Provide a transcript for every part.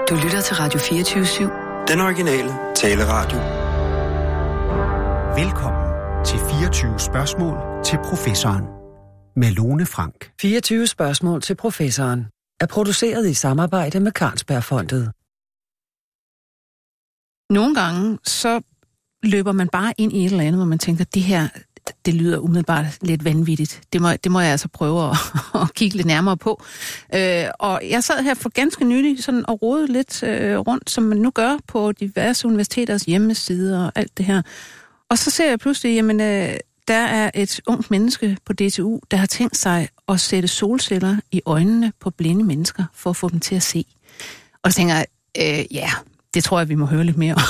Du lytter til Radio 24/7. Den originale taleradio. Velkommen til 24 spørgsmål til professoren med Lone Frank. 24 spørgsmål til professoren er produceret i samarbejde med Carlsbergfondet. Nogle gange så løber man bare ind i et eller andet, hvor man tænker, det her, det lyder umiddelbart lidt vanvittigt. Det må jeg altså prøve at kigge lidt nærmere på. Og jeg sad her for ganske nylig sådan og rodede lidt rundt, som man nu gør på diverse universiteters hjemmesider og alt det her. Og så ser jeg pludselig, jamen, der er et ungt menneske på DTU, der har tænkt sig at sætte solceller i øjnene på blinde mennesker, for at få dem til at se. Og så tænker jeg, ja, det tror jeg, vi må høre lidt mere om.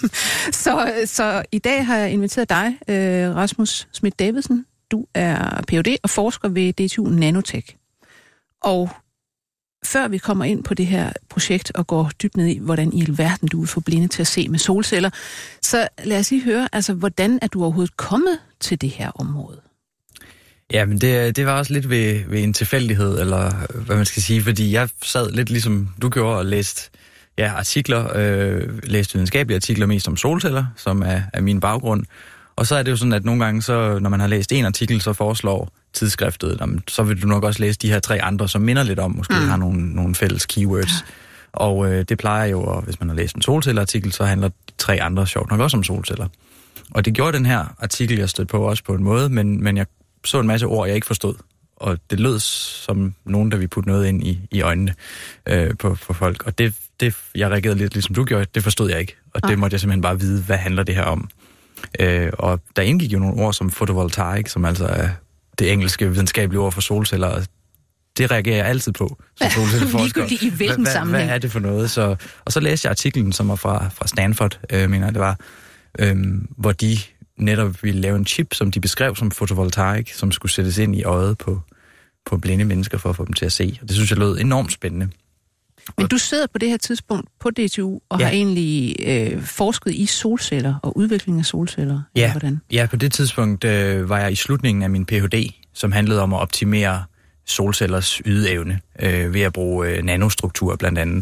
Så i dag har jeg inviteret dig, Rasmus Schmidt-Davidsen. Du er Ph.D. og forsker ved DTU Nanotech. Og før vi kommer ind på det her projekt og går dybt ned i, hvordan i alverden du vil få blinde til at se med solceller, så lad os lige høre, altså, hvordan er du overhovedet kommet til det her område? Ja, men det var også lidt ved en tilfældighed, eller hvad man skal sige, fordi jeg sad lidt ligesom du gjorde og læste artikler, læste videnskabelige artikler mest om solceller, som er min baggrund. Og så er det jo sådan, at nogle gange, så, når man har læst en artikel, så foreslår tidsskriftet, så vil du nok også læse de her 3 andre, som minder lidt om, måske har nogle fælles keywords. Og det plejer jo, og hvis man har læst en solcellerartikel, så handler 3 andre sjovt nok også om solceller. Og det gjorde den her artikel, jeg stødte på også på en måde, men jeg så en masse ord, jeg ikke forstod. Og det lød som nogen, der ville putte noget ind i øjnene på folk. Og det jeg reagerede lidt, ligesom du gjorde, det forstod jeg ikke. Og det måtte jeg simpelthen bare vide, hvad handler det her om. Og der indgik jo nogle ord som photovoltaic, som altså er det engelske videnskabelige ord for solceller. Og det reagerer jeg altid på som solcelleforsker. Ligegyldigt i hvilken sammenhæng. Hvad er det for noget? Og så læste jeg artiklen, som var fra Stanford, mener jeg det var, hvor de netop ville lave en chip, som de beskrev som photovoltaic, som skulle sættes ind i øjet på blinde mennesker for at få dem til at se. Og det synes jeg lød enormt spændende. Men du sidder på det her tidspunkt på DTU og har egentlig forsket i solceller og udvikling af solceller. Ja, hvordan? Ja, på det tidspunkt var jeg i slutningen af min Ph.D., som handlede om at optimere solcellers ydeevne ved at bruge nanostruktur blandt andet.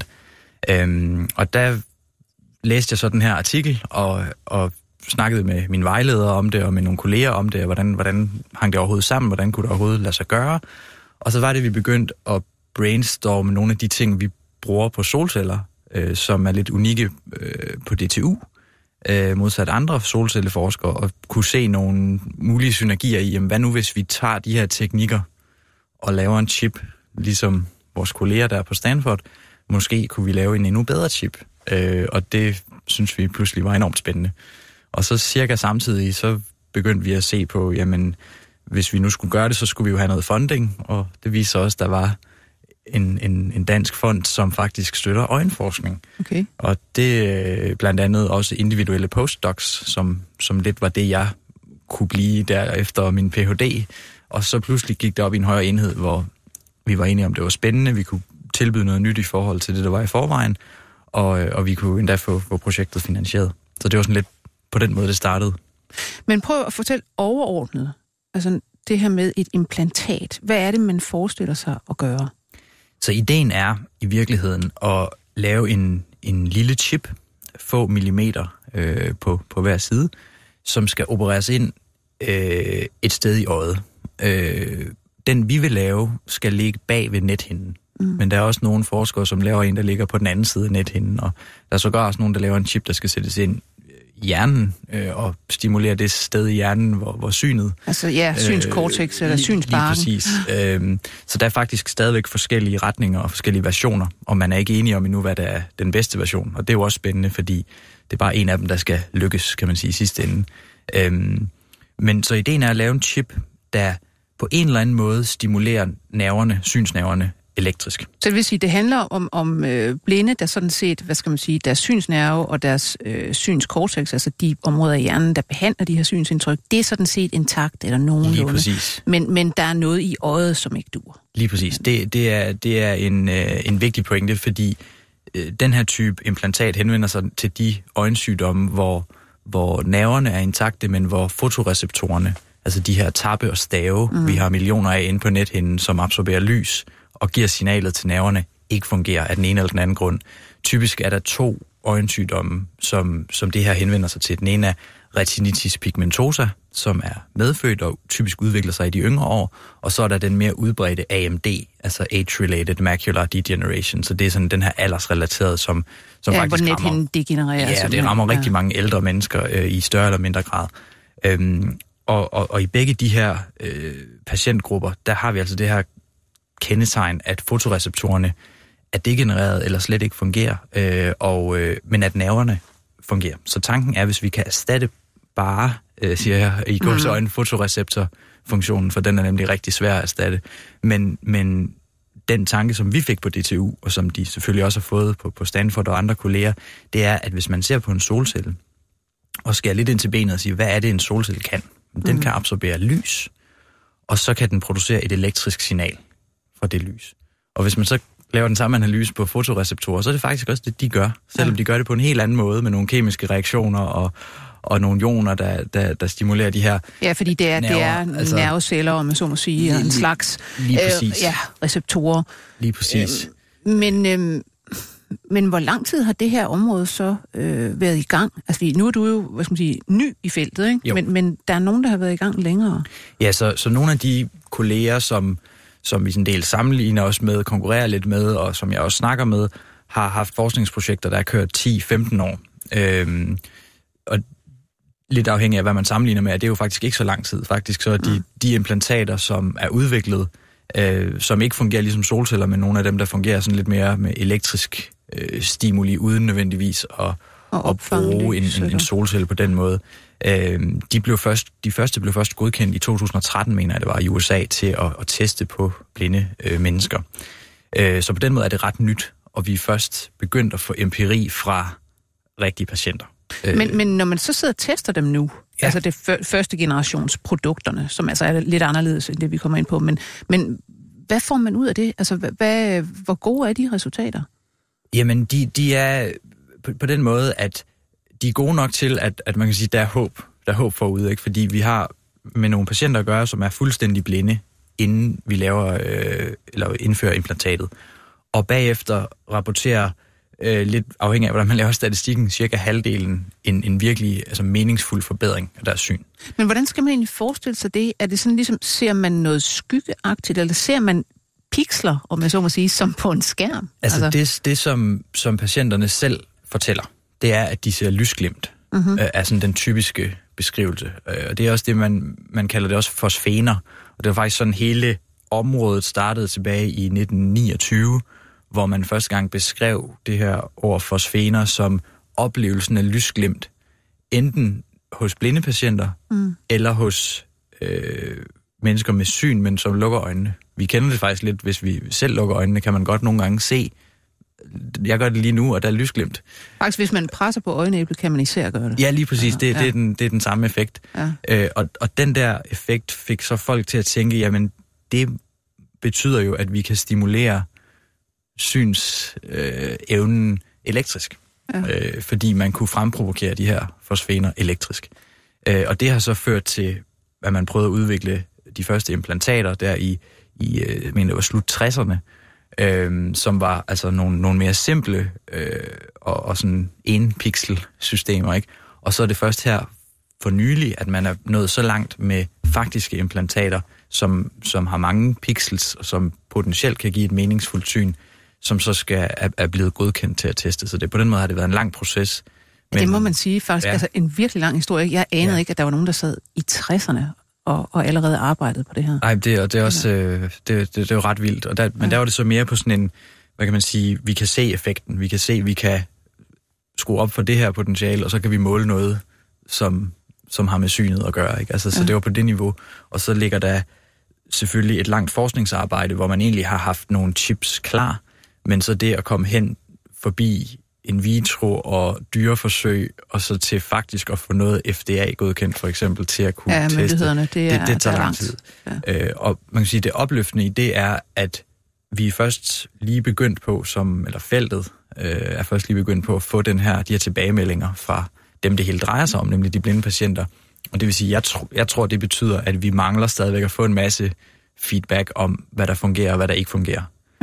Og der læste jeg så den her artikel og snakkede med mine vejledere om det og med nogle kolleger om det, og hvordan hang det overhovedet sammen, hvordan kunne det overhovedet lade sig gøre. Og så var det, vi begyndte at brainstorme nogle af de ting, vi bruger på solceller, som er lidt unikke på DTU, modsat andre solcelleforskere, og kunne se nogle mulige synergier i, jamen, hvad nu hvis vi tager de her teknikker og laver en chip, ligesom vores kolleger der på Stanford, måske kunne vi lave en endnu bedre chip, og det synes vi pludselig var enormt spændende. Og så cirka samtidig, så begyndte vi at se på, jamen, hvis vi nu skulle gøre det, så skulle vi jo have noget funding, og det viser også, der var en dansk fond, som faktisk støtter øjenforskning. Okay. Og det blandt andet også individuelle postdocs, som lidt var det, jeg kunne blive der efter min Ph.D. Og så pludselig gik det op i en højere enhed, hvor vi var enige om, det var spændende, vi kunne tilbyde noget nyt i forhold til det, der var i forvejen, og vi kunne endda få projektet finansieret. Så det var sådan lidt på den måde, det startede. Men prøv at fortælle overordnet, altså det her med et implantat. Hvad er det, man forestiller sig at gøre? Så ideen er i virkeligheden at lave en lille chip, få millimeter på hver side, som skal opereres ind et sted i øjet. Den vi vil lave, skal ligge bag ved nethinden. Men der er også nogle forskere, som laver en, der ligger på den anden side af nethinden, og der er sågar også nogen, der laver en chip, der skal sættes ind i hjernen og stimulere det sted i hjernen, hvor synet... Altså synskortex eller synsbarken. Lige præcis. Så der er faktisk stadigvæk forskellige retninger og forskellige versioner, og man er ikke enige om endnu, hvad der er den bedste version. Og det er jo også spændende, fordi det er bare en af dem, der skal lykkes, kan man sige, i sidste ende. Men så ideen er at lave en chip, der på en eller anden måde stimulerer synsnerverne, elektrisk. Så det vil sige, det handler om blinde, der sådan set, hvad skal man sige, deres synsnerve og deres synskortex, altså de områder i hjernen, der behandler de her synsindtryk, det er sådan set intakt eller nogenlunde. Lige præcis. Men der er noget i øjet, som ikke dur. Lige præcis. Det er en vigtig pointe, fordi den her type implantat henvender sig til de øjensygdomme, hvor nerverne er intakte, men hvor fotoreceptorerne, altså de her tappe og stave, vi har millioner af inde på nethinden, som absorberer lys og giver signalet til nerverne ikke fungerer af den ene eller den anden grund. Typisk er der 2 øjensygdomme, som det her henvender sig til. Den ene er retinitis pigmentosa, som er medfødt og typisk udvikler sig i de yngre år, og så er der den mere udbredte AMD, altså Age-Related Macular Degeneration, så det er sådan den her aldersrelaterede, som faktisk hvor nethinden degenererer. Ja, det rammer rigtig mange ældre mennesker i større eller mindre grad. Og i begge de her patientgrupper, der har vi altså det her kendetegn, at fotoreceptorerne er degenereret eller slet ikke fungerer, men at nerverne fungerer. Så tanken er, hvis vi kan erstatte bare, siger jeg, i gåseøjne fotoreceptorfunktionen, for den er nemlig rigtig svær at erstatte. Men den tanke, som vi fik på DTU, og som de selvfølgelig også har fået på Stanford og andre kolleger, det er, at hvis man ser på en solcelle, og skærer lidt ind til benet og siger, hvad er det, en solcelle kan? Den kan absorbere lys, og så kan den producere et elektrisk signal fra det lys. Og hvis man så laver den samme analyse på fotoreceptorer, så er det faktisk også det, de gør. Selvom de gør det på en helt anden måde, med nogle kemiske reaktioner og nogle ioner, der stimulerer de her. Ja, fordi det er nerveceller, om man så må sige, og en slags receptorer. Lige præcis. Men hvor lang tid har det her område så været i gang? Altså, nu er du jo, ny i feltet, ikke? Men der er nogen, der har været i gang længere. Ja, så nogle af de kolleger, som vi sådan del sammenligner os med, konkurrerer lidt med, og som jeg også snakker med, har haft forskningsprojekter, der har kørt 10-15 år. Og lidt afhængig af, hvad man sammenligner med, det er jo faktisk ikke så lang tid. Faktisk så er de implantater, som er udviklet, som ikke fungerer ligesom solceller, men nogle af dem, der fungerer sådan lidt mere med elektrisk stimuli, uden nødvendigvis at bruge en solcelle på den måde. De første blev først godkendt i 2013, mener jeg, det var i USA, til at teste på blinde mennesker. Så på den måde er det ret nyt, og vi er først begyndt at få empiri fra rigtige patienter. Men når man så sidder og tester dem nu, altså det første generations produkterne, som altså er lidt anderledes end det, vi kommer ind på, men hvad får man ud af det? Altså, hvor gode er de resultater? Jamen, de er på den måde, at de er gode nok til, at man kan sige, der er håb forude, ikke? Fordi vi har med nogle patienter at gøre, som er fuldstændig blinde, inden vi eller indfører implantatet. Og bagefter rapporterer lidt afhængig af, hvordan man laver statistikken, cirka halvdelen en virkelig meningsfuld forbedring af deres syn. Men hvordan skal man egentlig forestille sig det? Er det sådan ligesom, ser man noget skyggeagtigt, eller ser man pixler, om jeg så må sige, som på en skærm? Altså det som patienterne selv fortæller, det er, at de ser lysglimt, er sådan den typiske beskrivelse. Og det er også det, man kalder det også fosfener. Og det var faktisk sådan, hele området startede tilbage i 1929, hvor man første gang beskrev det her ord fosfener som oplevelsen af lysglimt, enten hos blinde patienter, eller hos mennesker med syn, men som lukker øjnene. Vi kender det faktisk lidt, hvis vi selv lukker øjnene, kan man godt nogle gange se. Jeg gør det lige nu, og der er lysglimt. Faktisk, hvis man presser på øjenæblet, kan man især gøre det. Ja, lige præcis. Det er den samme effekt. Ja. Og den der effekt fik så folk til at tænke, jamen, det betyder jo, at vi kan stimulere synsevnen elektrisk. Ja. Fordi man kunne fremprovokere de her fosfener elektrisk. Og det har så ført til, at man prøvede at udvikle de første implantater der i jeg mener, det var slut 60'erne, som var altså nogle mere simple og sådan en-pixel-systemer, ikke? Og så er det først her for nylig, at man er nået så langt med faktiske implantater, som har mange pixels, og som potentielt kan give et meningsfuldt syn, som så er blevet godkendt til at teste. Så på den måde har det været en lang proces. Men, det må man sige faktisk, altså en virkelig lang historie. Jeg anede ikke, at der var nogen, der sad i 60'erne og allerede arbejdede på det her. Nej, det er også det er jo ret vildt. Men der var det så mere på sådan en, hvad kan man sige, vi kan se effekten, vi kan skrue op for det her potentiale, og så kan vi måle noget, som har med synet at gøre, ikke? Altså, så det var på det niveau. Og så ligger der selvfølgelig et langt forskningsarbejde, hvor man egentlig har haft nogle chips klar, men så det at komme hen forbi in vitro og dyreforsøg, og så til faktisk at få noget FDA-godkendt, for eksempel, til at kunne teste. Det tager lang tid. Ja. Og man kan sige, det opløftende i det er, at vi er først lige begyndt på, feltet er først lige begyndt på at få de her tilbagemeldinger fra dem, det hele drejer sig om, nemlig de blinde patienter. Og det vil sige, jeg tror, det betyder, at vi mangler stadigvæk at få en masse feedback om, hvad der fungerer og hvad der ikke fungerer. Ja.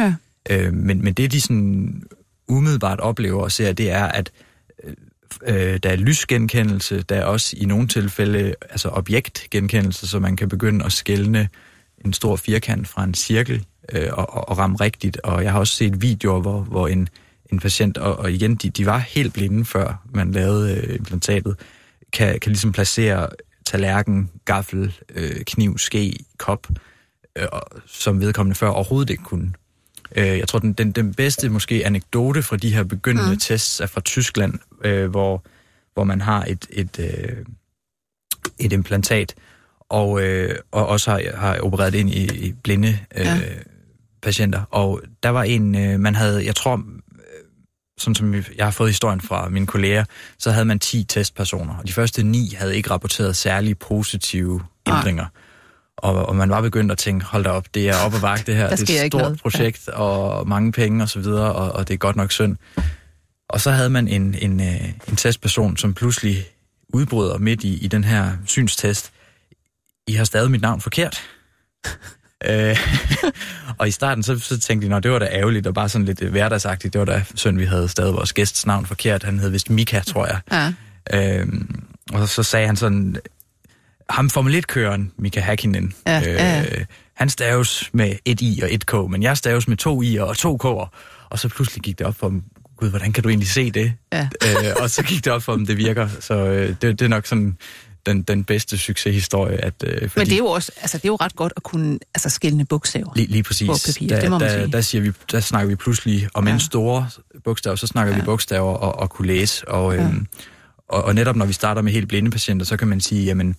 Men det, de sådan umiddelbart oplever og ser, det er, at der er lysgenkendelse, der er også i nogle tilfælde altså objektgenkendelse, så man kan begynde at skelne en stor firkant fra en cirkel og ramme rigtigt. Og jeg har også set videoer, hvor en patient, og igen, de var helt blinde, før man lavede implantatet, kan ligesom placere tallerken, gaffel, kniv, ske, kop, som vedkommende før overhovedet ikke kunne. Jeg tror, den bedste måske anekdote fra de her begyndende tests er fra Tyskland, hvor man har et implantat, og også har opereret det ind i blinde patienter. Og der var en, man havde, jeg tror, sådan som jeg har fået historien fra mine kolleger, så havde man 10 testpersoner, og de første 9 havde ikke rapporteret særlig positive ændringer. Og man var begyndt at tænke, hold da op, det er op ad bakke det her, det er et stort projekt, og mange penge og så videre, og det er godt nok synd. Og så havde man en testperson, som pludselig udbryder midt i den her synstest. I har stadig mit navn forkert. Og i starten så tænkte de, det var da ærgerligt, og bare sådan lidt hverdagsagtigt. Det var da synd, vi havde stadig vores gæsts navn forkert. Han hed vist Mika, tror jeg. Ja. Og så sagde han sådan, ham Formel 1-køren, Mika Häkkinen, han staves med 1 i og 1 k, men jeg staves med 2 i'er og 2 k'er. Og så pludselig gik det op for dem, gud, hvordan kan du egentlig se det? Ja. Og så gik det op for dem, det virker. Så det er nok sådan den bedste succeshistorie. Men det er jo også, altså det er jo ret godt at kunne skelne bogstaver. Lige præcis. På papir, det må man sige. Der snakker vi pludselig om en store bogstaver, så snakker vi bogstaver og kunne læse. Og netop når vi starter med helt blinde patienter, så kan man sige, jamen,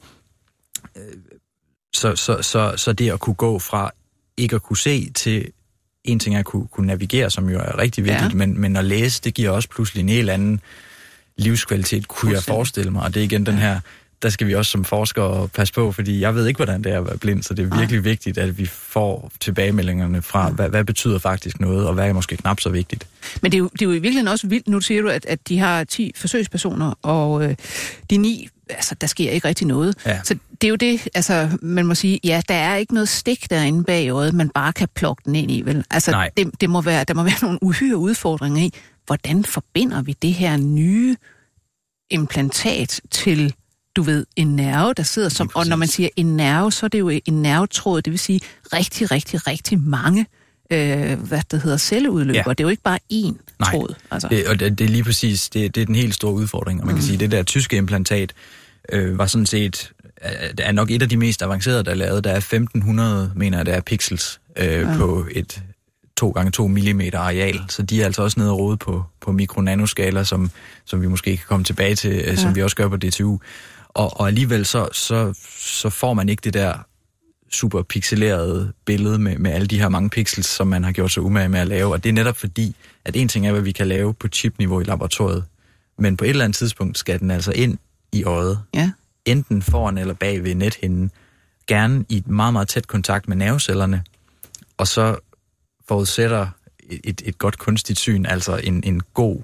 så det at kunne gå fra ikke at kunne se til en ting er at kunne navigere, som jo er rigtig vigtigt, men at læse, det giver også pludselig en helt anden livskvalitet, kunne jeg forestille mig. Og det er igen den her, der skal vi også som forskere passe på, fordi jeg ved ikke, hvordan det er at være blind, så det er virkelig vigtigt, at vi får tilbagemeldingerne fra, hvad betyder faktisk noget, og hvad er måske knap så vigtigt. Men det er jo i virkeligheden også vildt. Nu siger du, at de har 10 forsøgspersoner, og de 9, altså der sker ikke rigtig noget. Ja. Så det er jo det, altså man må sige, ja, der er ikke noget stik derinde bag øjet, man bare kan plukke den ind i, vel? Altså der må være nogle uhyre udfordringer i, hvordan forbinder vi det her nye implantat til, du ved, en nerve, der sidder som, og når man siger en nerve, så er det jo en nervetråd, det vil sige rigtig, rigtig, rigtig mange celleudløber. Ja. Det er jo ikke bare én tråd. Altså. Det er lige præcis, det er den helt store udfordring, og man kan sige, det der tyske implantat var sådan set, er nok et af de mest avancerede, der er lavet. Der er 1500, mener jeg, der er pixels på et 2x2 mm areal, så de er altså også nede og rode på mikronanoskala, som vi måske kan komme tilbage til, som vi også gør på DTU. Og alligevel så får man ikke det der super pixelerede billede med alle de her mange pixels, som man har gjort sig umage med at lave. Og det er netop fordi, at en ting er, hvad vi kan lave på chipniveau i laboratoriet, men på et eller andet tidspunkt skal den altså ind i øjet. Ja. Enten foran eller bag ved nethinden. Gerne i meget, meget tæt kontakt med nervecellerne. Og så forudsætter et godt kunstigt syn, altså en god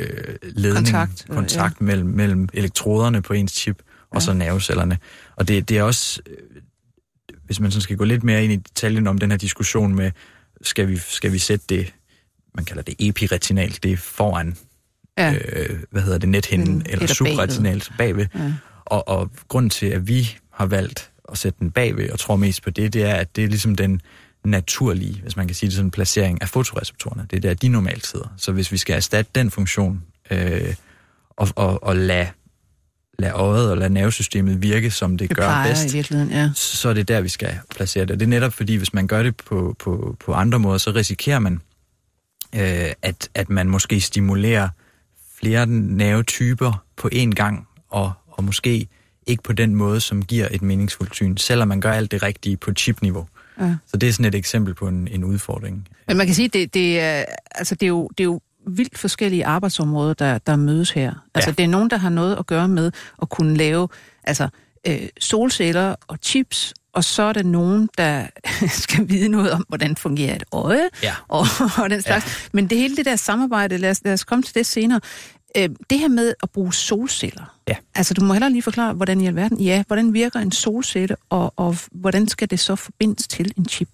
kontakt mellem elektroderne på ens chip og så nervecellerne. Og det er også, hvis man sådan skal gå lidt mere ind i detaljen om den her diskussion med, skal vi sætte det, man kalder det epiretinalt, det er foran, nethinden, eller subretinalt bagved. Ja. Og grunden til, at vi har valgt at sætte den bagved, og tror mest på det er, at det er ligesom den naturlige, hvis man kan sige det sådan, placering af fotoreceptorerne. Det er der, de normalt sidder. Så hvis vi skal erstatte den funktion, og lade øjet og lade nervesystemet virke, som det gør bedst, så er det der, vi skal placere det. Det er netop fordi, hvis man gør det på andre måder, så risikerer man, at man måske stimulerer flere nervetyper på én gang, og måske ikke på den måde, som giver et meningsfuldt syn, selvom man gør alt det rigtige på chipniveau. Ja. Så det er sådan et eksempel på en udfordring. Men man kan sige, det er jo vildt forskellige arbejdsområder, der mødes her. Altså det er nogen, der har noget at gøre med at kunne lave solceller og chips, og så er der nogen, der skal vide noget om, hvordan fungerer et øje, og den slags. Ja. Men det hele det der samarbejde, lad os komme til det senere. Det her med at bruge solceller. Ja. Altså, du må hellere lige forklare, hvordan i alverden, hvordan virker en solcelle, og hvordan skal det så forbindes til en chip?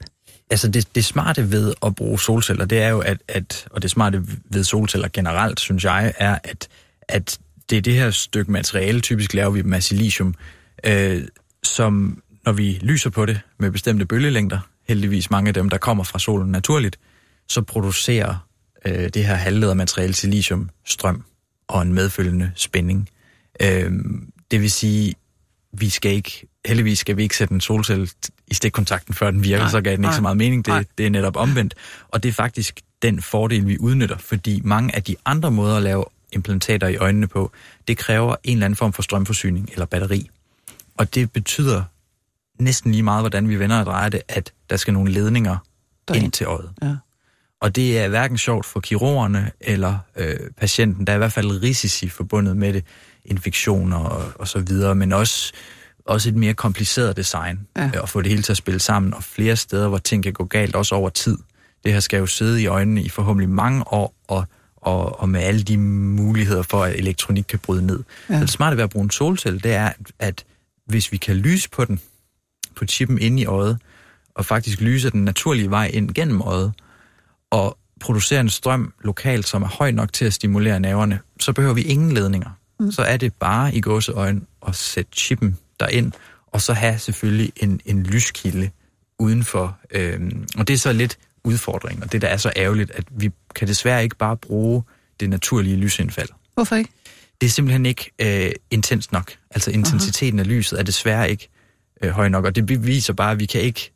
Altså det smarte ved at bruge solceller, det er jo, og det smarte ved solceller generelt, synes jeg, er, at det er det her stykke materiale, typisk laver vi dem af silicium, som når vi lyser på det med bestemte bølgelængder, heldigvis mange af dem, der kommer fra solen naturligt, så producerer det her halvledermateriale silicium strøm og en medfølgende spænding. Det vil sige, heldigvis skal vi ikke sætte en solcelle i stikkontakten, før den virker, så gav den ikke så meget mening. Det er netop omvendt. Og det er faktisk den fordel, vi udnytter, fordi mange af de andre måder at lave implantater i øjnene på, det kræver en eller anden form for strømforsyning eller batteri. Og det betyder næsten lige meget, hvordan vi vender og drejer det, at der skal nogle ledninger ind til øjet. Ja. Og det er hverken sjovt for kirurgerne eller patienten. Der er i hvert fald risici forbundet med det, infektioner og så videre, men også et mere kompliceret design, at få det hele til at spille sammen, og flere steder, hvor ting kan gå galt, også over tid. Det her skal jo sidde i øjnene i forhåbentlig mange år, og med alle de muligheder for, at elektronik kan bryde ned. Ja. Så det smarte ved at bruge en solcelle, det er, at hvis vi kan lyse på den, på chippen inde i øjet, og faktisk lyse den naturlige vej ind gennem øjet, og producere en strøm lokalt, som er høj nok til at stimulere nerverne, så behøver vi ingen ledninger. Så er det bare i gåseøjne at sætte chippen derind, og så have selvfølgelig en lyskilde udenfor. Og det er så lidt udfordring, og det der er så ærgerligt, at vi kan desværre ikke bare bruge det naturlige lysindfald. Hvorfor ikke? Det er simpelthen ikke intens nok. Altså intensiteten af lyset er desværre ikke høj nok, og det beviser bare, at vi kan ikke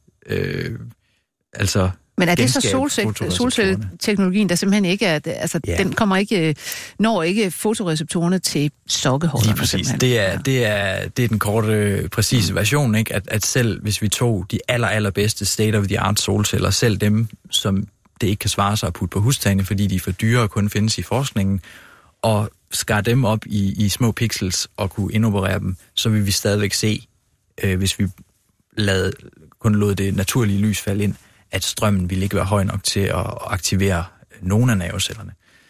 Men er det så solcelleteknologien, der simpelthen ikke er, den kommer ikke, når ikke fotoreceptorerne til sokkeholderne? Lige præcis. Det er den korte, præcise version, ikke? At selv hvis vi tog de allerbedste state-of-the-art solceller, selv dem, som det ikke kan svare sig at putte på hustagene, fordi de er for dyre og kun findes i forskningen, og skar dem op i små pixels og kunne indoperere dem, så vil vi stadigvæk se, hvis vi kun lod det naturlige lys falde ind, at strømmen ville ikke være høj nok til at aktivere nogle af nervecellerne.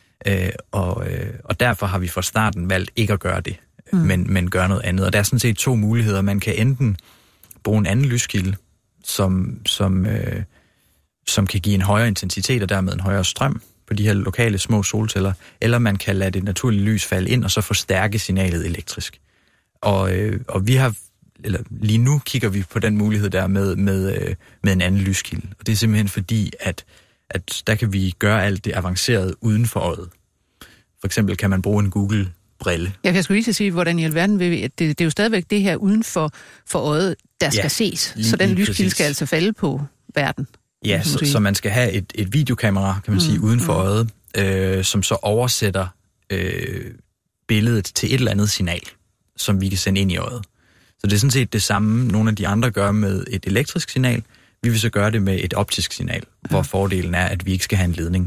Og derfor har vi fra starten valgt ikke at gøre det, men gøre noget andet. Og der er sådan set to muligheder. Man kan enten bruge en anden lyskilde, som kan give en højere intensitet og dermed en højere strøm på de her lokale små solceller, eller man kan lade det naturlige lys falde ind og så forstærke signalet elektrisk. Og vi har lige nu kigger vi på den mulighed der med en anden lyskilde. Og det er simpelthen fordi, at der kan vi gøre alt det avancerede uden for øjet. For eksempel kan man bruge en Google-brille. Jeg skulle lige sige, hvordan i alverden vil vi, at det er jo stadigvæk det her uden for øjet, der skal ses. Så den lyskilde skal altså falde på verden. Ja, så man skal have et videokamera, kan man sige, uden for øjet, som så oversætter billedet til et eller andet signal, som vi kan sende ind i øjet. Så det er sådan set det samme, nogle af de andre gør med et elektrisk signal. Vi vil så gøre det med et optisk signal, hvor fordelen er, at vi ikke skal have en ledning.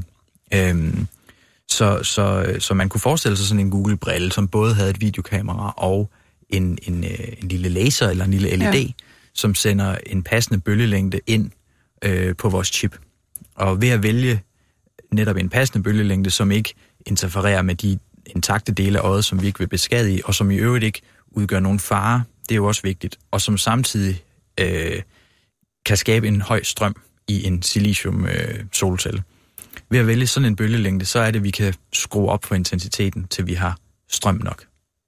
Så man kunne forestille sig sådan en Google-brille, som både havde et videokamera og en lille laser eller en lille LED, som sender en passende bølgelængde ind på vores chip. Og ved at vælge netop en passende bølgelængde, som ikke interfererer med de intakte dele af øjet, som vi ikke vil beskadige, og som i øvrigt ikke udgør nogen fare, det er jo også vigtigt, og som samtidig kan skabe en høj strøm i en silicium-solcelle. Ved at vælge sådan en bølgelængde, så er det, at vi kan skrue op for intensiteten, til vi har strøm nok.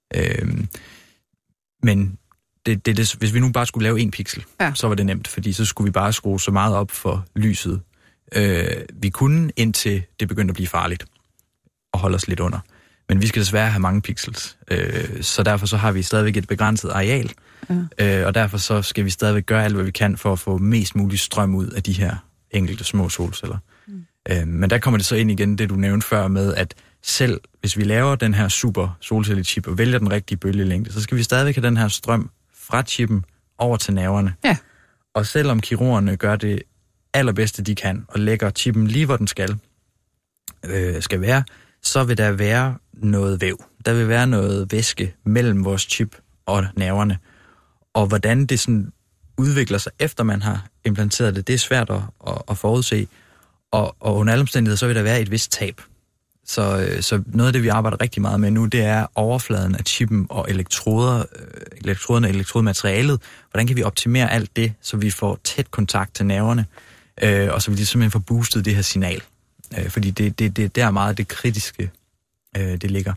Men hvis vi nu bare skulle lave 1 pixel, så var det nemt, fordi så skulle vi bare skrue så meget op for lyset. Vi kunne, indtil det begyndte at blive farligt, og holde os lidt under. Men vi skal desværre have mange pixels, så derfor så har vi stadigvæk et begrænset areal, og derfor så skal vi stadigvæk gøre alt, hvad vi kan for at få mest mulig strøm ud af de her enkelte små solceller. Men der kommer det så ind igen, det du nævnte før med, at selv hvis vi laver den her super solcellechip og vælger den rigtige bølgelængde, så skal vi stadigvæk have den her strøm fra chippen over til nerverne. Ja. Og selvom kirurgerne gør det allerbedste, de kan, og lægger chippen lige, hvor den skal være, så vil der være noget væv. Der vil være noget væske mellem vores chip og nerverne. Og hvordan det sådan udvikler sig, efter man har implanteret det, det er svært at forudse. Og under alle omstændigheder, så vil der være et vist tab. Så noget af det, vi arbejder rigtig meget med nu, det er overfladen af chippen og elektroderne og elektrodematerialet. Hvordan kan vi optimere alt det, så vi får tæt kontakt til nerverne? og så vil de simpelthen få boostet det her signal. Fordi det er meget det kritiske, det ligger.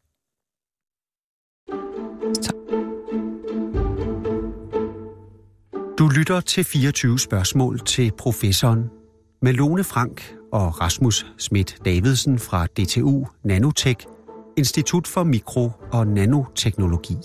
Du lytter til 24 spørgsmål til professoren med Lone Frank og Rasmus Schmidt Davidsen fra DTU Nanotech, Institut for Mikro- og Nanoteknologi.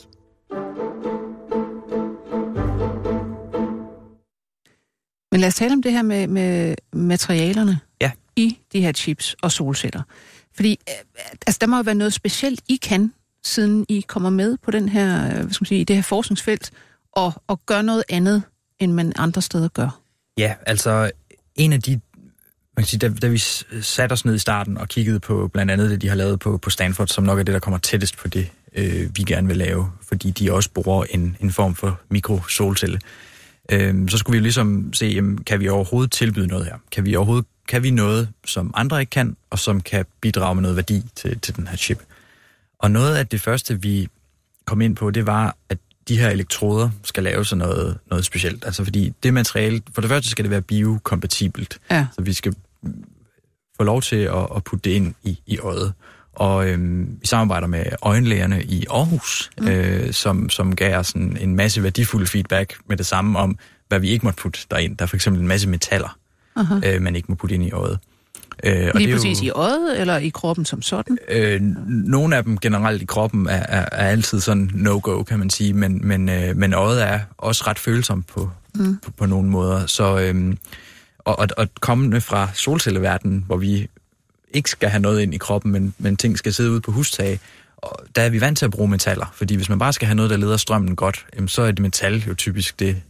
Men lad os tale om det her med materialerne i de her chips og solceller. Fordi der må jo være noget specielt, I kan, siden I kommer med på den her, i det her forskningsfelt, og gør noget andet, end man andre steder gør. Ja, altså en af de, man kan sige, da vi satte os ned i starten og kiggede på blandt andet det, de har lavet på Stanford, som nok er det, der kommer tættest på det, vi gerne vil lave, fordi de også bruger en form for mikrosolcelle. Så skulle vi jo ligesom se, jamen, kan vi overhovedet tilbyde noget her? Kan vi noget, som andre ikke kan, og som kan bidrage med noget værdi til den her chip? Og noget af det første, vi kom ind på, det var, at de her elektroder skal lave sig noget specielt. Altså fordi det materiale, for det første skal det være biokompatibelt. Ja. Så vi skal få lov til at putte det ind i øjet. Og vi samarbejder med øjenlægerne i Aarhus, som gav os en masse værdifuld feedback med det samme om, hvad vi ikke måtte putte derind. Der er for eksempel en masse metaller, man ikke må putte ind i øjet. Lige præcis i øjet, eller i kroppen som sådan? Nogle af dem generelt i kroppen er altid sådan no-go, kan man sige, men øjet er også ret følsomt på nogle måder. Så, og kommende fra solcelleverdenen, hvor vi ikke skal have noget ind i kroppen, men ting skal sidde ude på hustage, og der er vi vant til at bruge metaller, fordi hvis man bare skal have noget, der leder strømmen godt, så er det metal jo typisk det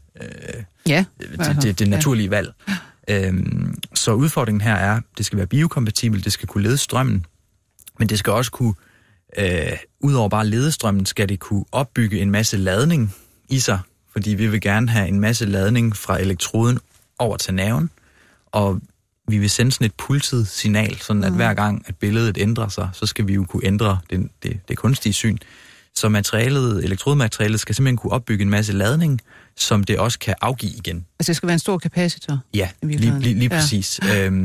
naturlige valg. Så udfordringen her er, det skal være biokompatibelt, det skal kunne lede strømmen, men det skal også kunne, udover bare lede strømmen, skal det kunne opbygge en masse ladning i sig, fordi vi vil gerne have en masse ladning fra elektroden over til nerven, og vi vil sende sådan et pulset signal, sådan at hver gang, at billedet ændrer sig, så skal vi jo kunne ændre det kunstige syn. Så elektrodematerialet skal simpelthen kunne opbygge en masse ladning, som det også kan afgive igen. Altså det skal være en stor kapacitor? Ja, lige præcis.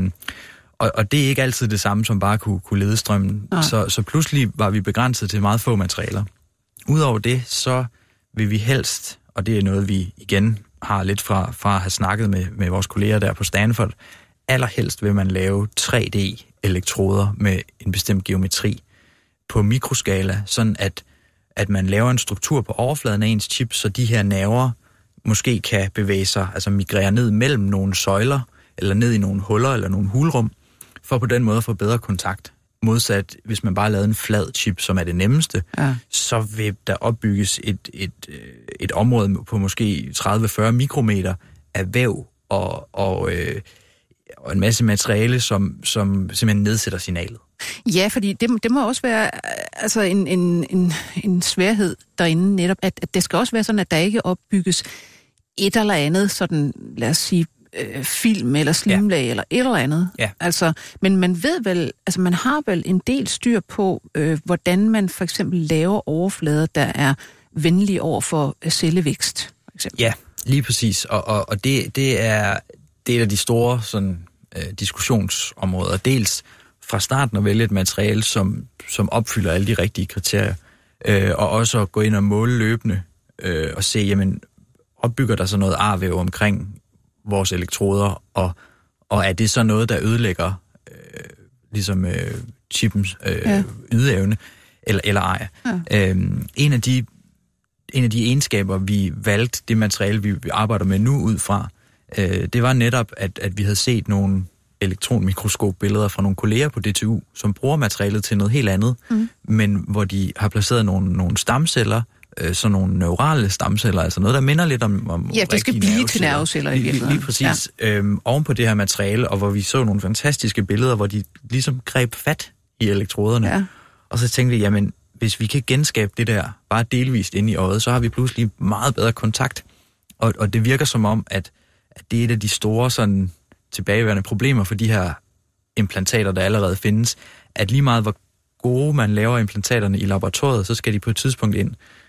Og det er ikke altid det samme, som bare kunne lede strømmen. Så pludselig var vi begrænset til meget få materialer. Udover det, så vil vi helst, og det er noget, vi igen har lidt fra at have snakket med vores kolleger der på Stanford, allerhelst vil man lave 3D-elektroder med en bestemt geometri på mikroskala, sådan at man laver en struktur på overfladen af ens chip, så de her nerver måske kan bevæge sig, altså migrere ned mellem nogle søjler, eller ned i nogle huller eller nogle hulrum, for på den måde at få bedre kontakt. Modsat, hvis man bare lavede en flad chip, som er det nemmeste, så vil der opbygges et område på måske 30-40 mikrometer af væv og en masse materiale, som simpelthen nedsætter signalet. Ja, fordi det må også være altså en sværhed derinde netop, at det skal også være sådan, at der ikke opbygges et eller andet sådan, lad os sige, film eller slimlag eller et eller andet. Ja. Altså, men man ved vel, altså man har vel en del styr på, hvordan man for eksempel laver overflader, der er venlige over for cellevækst, for eksempel. Ja, lige præcis. Og det er et af de store sådan, diskussionsområder. Dels fra starten at vælge et materiale, som opfylder alle de rigtige kriterier, og også at gå ind og måle løbende og se, jamen, opbygger der så noget arvæv omkring vores elektroder, og er det så noget, der ødelægger ligesom chippens ydeevne, eller ej. Ja. En af de egenskaber, vi valgte det materiale, vi arbejder med nu ud fra, det var netop, at vi havde set nogle elektronmikroskopbilleder fra nogle kolleger på DTU, som bruger materialet til noget helt andet, men hvor de har placeret nogle stamceller, sådan nogle neurale stamceller, altså noget, der minder lidt om ja, det skal blive til nerveceller i virkeligheden. Lige præcis. Ja. Oven på det her materiale, og hvor vi så nogle fantastiske billeder, hvor de ligesom greb fat i elektroderne. Ja. Og så tænkte vi, jamen, hvis vi kan genskabe det der bare delvist inde i øjet, så har vi pludselig meget bedre kontakt. Og det virker som om, at det er et af de store sådan tilbageværende problemer for de her implantater, der allerede findes, at lige meget hvor gode man laver implantaterne i laboratoriet, så skal de på et tidspunkt ind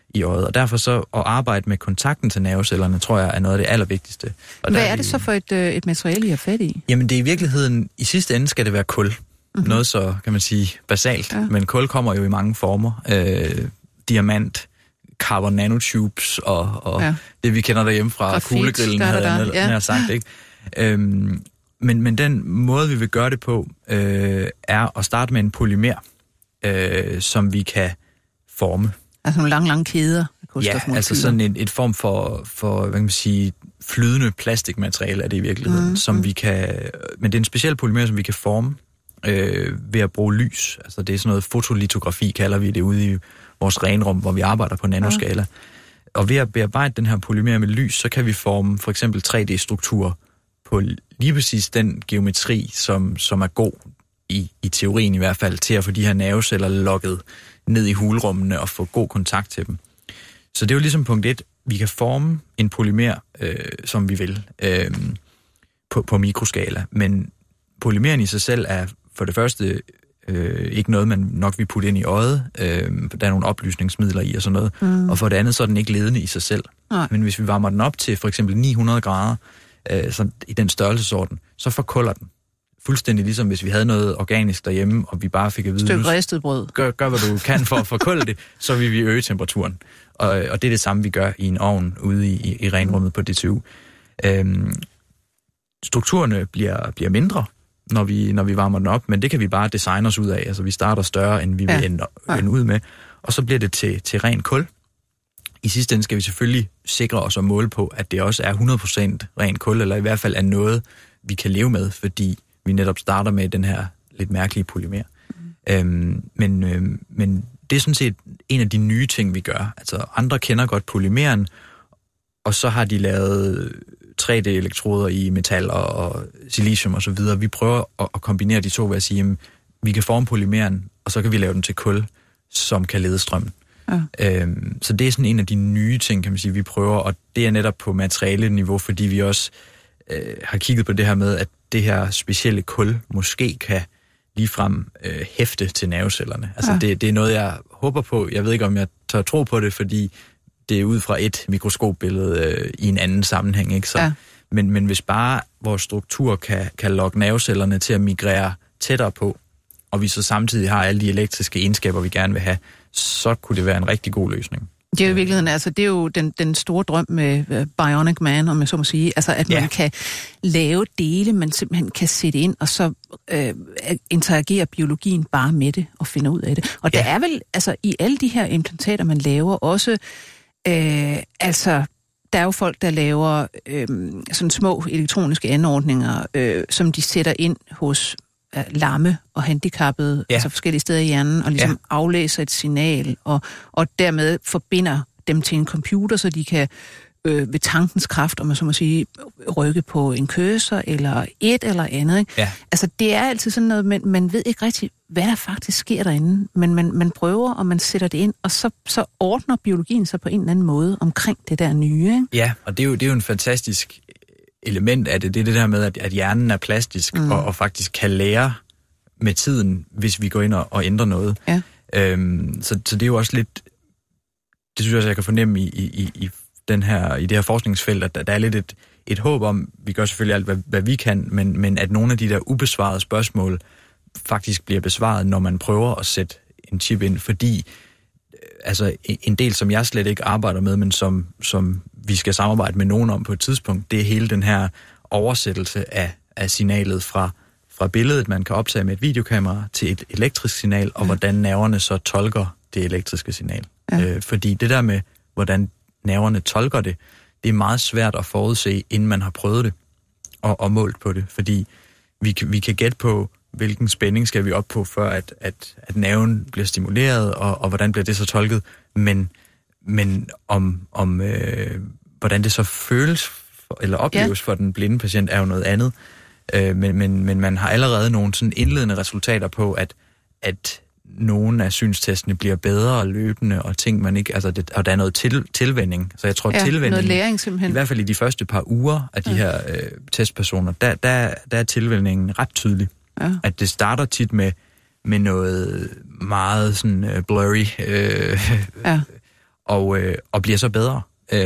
i øjet. Og derfor så at arbejde med kontakten til nervecellerne, tror jeg, er noget af det allervigtigste. Og hvad er det så for et materiale, I har fat i? Jamen det er i virkeligheden, i sidste ende skal det være kul. Mm-hmm. Noget så, kan man sige, basalt. Ja. Men kul kommer jo i mange former. Diamant, carbon nanotubes og det, vi kender derhjemme fra grafit, kuglegrillen, havde jeg sagt, ikke? Men den måde, vi vil gøre det på, er at starte med en polymer, som vi kan forme. Altså nogle lange kæder? Ja, altså sådan et form for, hvad kan man sige, flydende plastikmateriale er det i virkeligheden, som vi kan... Men det er en speciel polymer, som vi kan forme ved at bruge lys. Altså det er sådan noget fotolitografi, kalder vi det, ude i vores renrum, hvor vi arbejder på nanoskala. Og ved at bearbejde den her polymer med lys, så kan vi forme for eksempel 3D-strukturer på lige præcis den geometri, som er god i teorien i hvert fald, til at få de her nerveceller lokket ned i hulrummene og få god kontakt til dem. Så det er jo ligesom punkt 1. Vi kan forme en polymer, som vi vil, på mikroskala. Men polymeren i sig selv er for det første ikke noget, man nok vil putte ind i øjet. Der er nogle oplysningsmidler i og sådan noget. Og for det andet, så er den ikke ledende i sig selv. Nej. Men hvis vi varmer den op til for eksempel 900 grader, så i den størrelsesorden, så forkulder den. Fuldstændig ligesom hvis vi havde noget organisk derhjemme, og vi bare fik at vide... Stykke ristet brød. Gør, hvad du kan for at forkulde det, så vil vi øge temperaturen. Og det er det samme, vi gør i en ovn ude i renrummet på DTU. Strukturerne bliver mindre, når vi varmer den op, men det kan vi bare designe os ud af. Altså vi starter større, end vi vil ende ud med. Og så bliver det til ren kul. I sidste ende skal vi selvfølgelig sikre os at måle på, at det også er 100% ren kul, eller i hvert fald er noget, vi kan leve med, fordi vi netop starter med den her lidt mærkelige polymer. Men det er sådan set en af de nye ting, vi gør. Altså andre kender godt polymeren, og så har de lavet 3D-elektroder i metal og silicium og så videre. Vi prøver at kombinere de to ved at sige, at vi kan forme polymeren, og så kan vi lave den til kul, som kan lede strømmen. Ja. Så det er sådan en af de nye ting, kan man sige, vi prøver, og det er netop på materialeniveau, fordi vi også har kigget på det her med, at det her specielle kul måske kan ligefrem hæfte til nervecellerne. Altså det er noget, jeg håber på. Jeg ved ikke, om jeg tør tro på det, fordi det er ud fra et mikroskopbillede i en anden sammenhæng, ikke? Så, men hvis bare vores struktur kan lokke nervecellerne til at migrere tættere på, og vi så samtidig har alle de elektriske egenskaber, vi gerne vil have, så kunne det være en rigtig god løsning. Det er jo i virkeligheden, altså det er jo den store drøm med Bionic Man, om jeg så må sige, altså at man kan lave dele, man simpelthen kan sætte ind, og så interagerer biologien bare med det og finder ud af det. Og der er vel, altså i alle de her implantater, man laver, også, altså der er jo folk, der laver sådan små elektroniske anordninger, som de sætter ind hos lamme og handicappede, altså forskellige steder i hjernen, og ligesom aflæser et signal, og dermed forbinder dem til en computer, så de kan ved tankens kraft, om man så må sige, rykke på en cursor, eller et eller andet. Ikke? Ja. Altså det er altid sådan noget, men man ved ikke rigtig, hvad der faktisk sker derinde, men man prøver, og man sætter det ind, og så ordner biologien sig på en eller anden måde omkring det der nye. Ikke? Ja, og det er jo en fantastisk element af det. Det er det der med, at hjernen er plastisk, og faktisk kan lære med tiden, hvis vi går ind og ændrer noget. Ja. Så det er jo også lidt, det synes jeg også, jeg kan fornemme i det her forskningsfelt, at der er lidt et håb om, vi gør selvfølgelig alt, hvad vi kan, men at nogle af de der ubesvarede spørgsmål faktisk bliver besvaret, når man prøver at sætte en chip ind, fordi altså en del, som jeg slet ikke arbejder med, men som vi skal samarbejde med nogen om på et tidspunkt, det er hele den her oversættelse af signalet fra billedet, man kan optage med et videokamera, til et elektrisk signal, og hvordan nerverne så tolker det elektriske signal. Ja. Fordi det der med, hvordan nerverne tolker det, det er meget svært at forudse, inden man har prøvet det og målt på det, fordi vi kan gætte på, hvilken spænding skal vi op på, før at nerven bliver stimuleret, og hvordan bliver det så tolket, men hvordan det så føles eller opleves for den blinde patient, er jo noget andet. Men man har allerede nogle sådan indledende resultater på, at nogle af synstestene bliver bedre og løbende, og ting man ikke, altså og der er noget tilvænning. Så jeg tror, tilvænning, noget læring simpelthen. I hvert fald i de første par uger af de her testpersoner, der er tilvænningen ret tydelig. Ja. At det starter tit med noget meget sådan blurry, og bliver så bedre.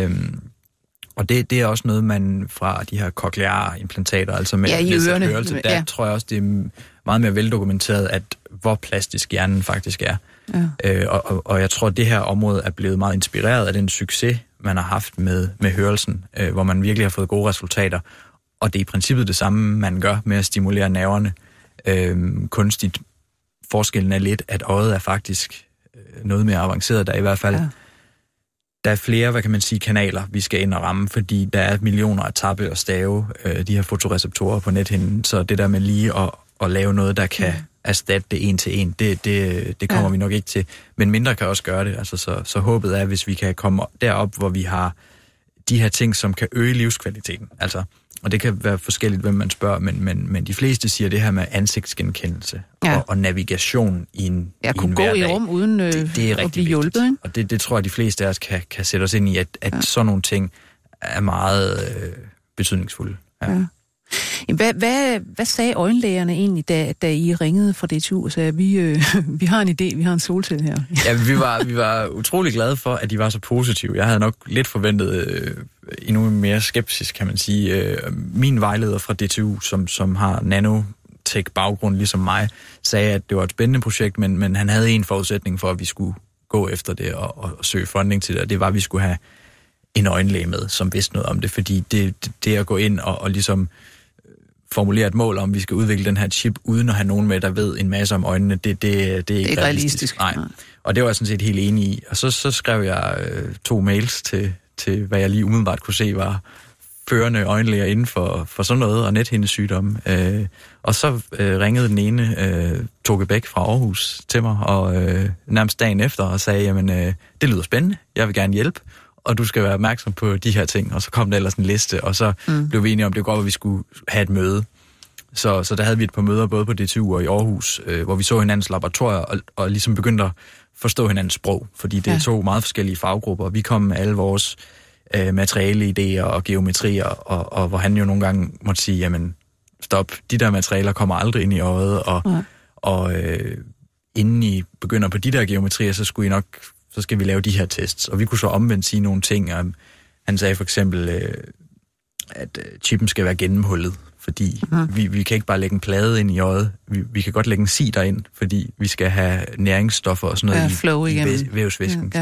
Og det er også noget, man fra de her cochleare implantater, altså med ørerne, hørelse, der tror jeg også, det er meget mere veldokumenteret, at hvor plastisk hjernen faktisk er. Ja. Og jeg tror, at det her område er blevet meget inspireret af den succes, man har haft med hørelsen, hvor man virkelig har fået gode resultater. Og det er i princippet det samme, man gør med at stimulere nerverne kunstigt. Forskellen er lidt, at øjet er faktisk noget mere avanceret. Der er i hvert fald der er flere, hvad kan man sige, kanaler, vi skal ind og ramme, fordi der er millioner af tappe og stave, de her fotoreceptorer på nethinden. Så det der med lige at lave noget, der kan erstatte det en til en, det kommer vi nok ikke til. Men mindre kan også gøre det. Altså, så håbet er, hvis vi kan komme derop, hvor vi har de her ting, som kan øge livskvaliteten. Altså, og det kan være forskelligt, hvem man spørger, men de fleste siger det her med ansigtsgenkendelse og navigation i en hverdag. Kunne gå i rum uden det er at blive hjulpet, ikke? Og det tror jeg, de fleste af os kan sætte os ind i, at sådan nogle ting er meget betydningsfulde. Ja. Hvad sagde øjenlægerne egentlig, da I ringede fra DTU og sagde, vi har en idé, vi har en solcelle her? Ja, vi var utrolig glade for, at de var så positive. Jeg havde nok lidt forventet endnu mere skepsis, kan man sige. Min vejleder fra DTU, som har nanotech-baggrund ligesom mig, sagde, at det var et spændende projekt, men han havde en forudsætning for, at vi skulle gå efter det og søge funding til det, og det var, at vi skulle have en øjenlæge med, som vidste noget om det, fordi det at gå ind og ligesom formulere et mål om, vi skal udvikle den her chip, uden at have nogen med, der ved en masse om øjnene, det er ikke realistisk. Nej. Og det var jeg sådan set helt enig i. Og så skrev jeg 2 mails til, hvad jeg lige umiddelbart kunne se var førende øjenlæger inden for sådan noget, og nethindesygdomme. Og så ringede den ene, Toge Bæk fra Aarhus, til mig, og nærmest dagen efter, og sagde, jamen, det lyder spændende, jeg vil gerne hjælpe, og du skal være opmærksom på de her ting. Og så kom der ellers en liste, og så blev vi enige om, det var godt, at vi skulle have et møde. Så der havde vi et par møder, både på DTU og i Aarhus, hvor vi så hinandens laboratorier, og ligesom begyndte at forstå hinandens sprog, fordi det er 2 meget forskellige faggrupper. Vi kom med alle vores materialeidéer og geometrier, og hvor han jo nogle gange måtte sige, jamen, stop, de der materialer kommer aldrig ind i øjet, og inden I begynder på de der geometrier, så skal vi lave de her tests. Og vi kunne så omvendt sige nogle ting. Han sagde for eksempel, at chippen skal være gennemhullet, fordi vi kan ikke bare lægge en plade ind i øjet. Vi kan godt lægge en si derind, fordi vi skal have næringsstoffer og sådan noget i vævsvæsken.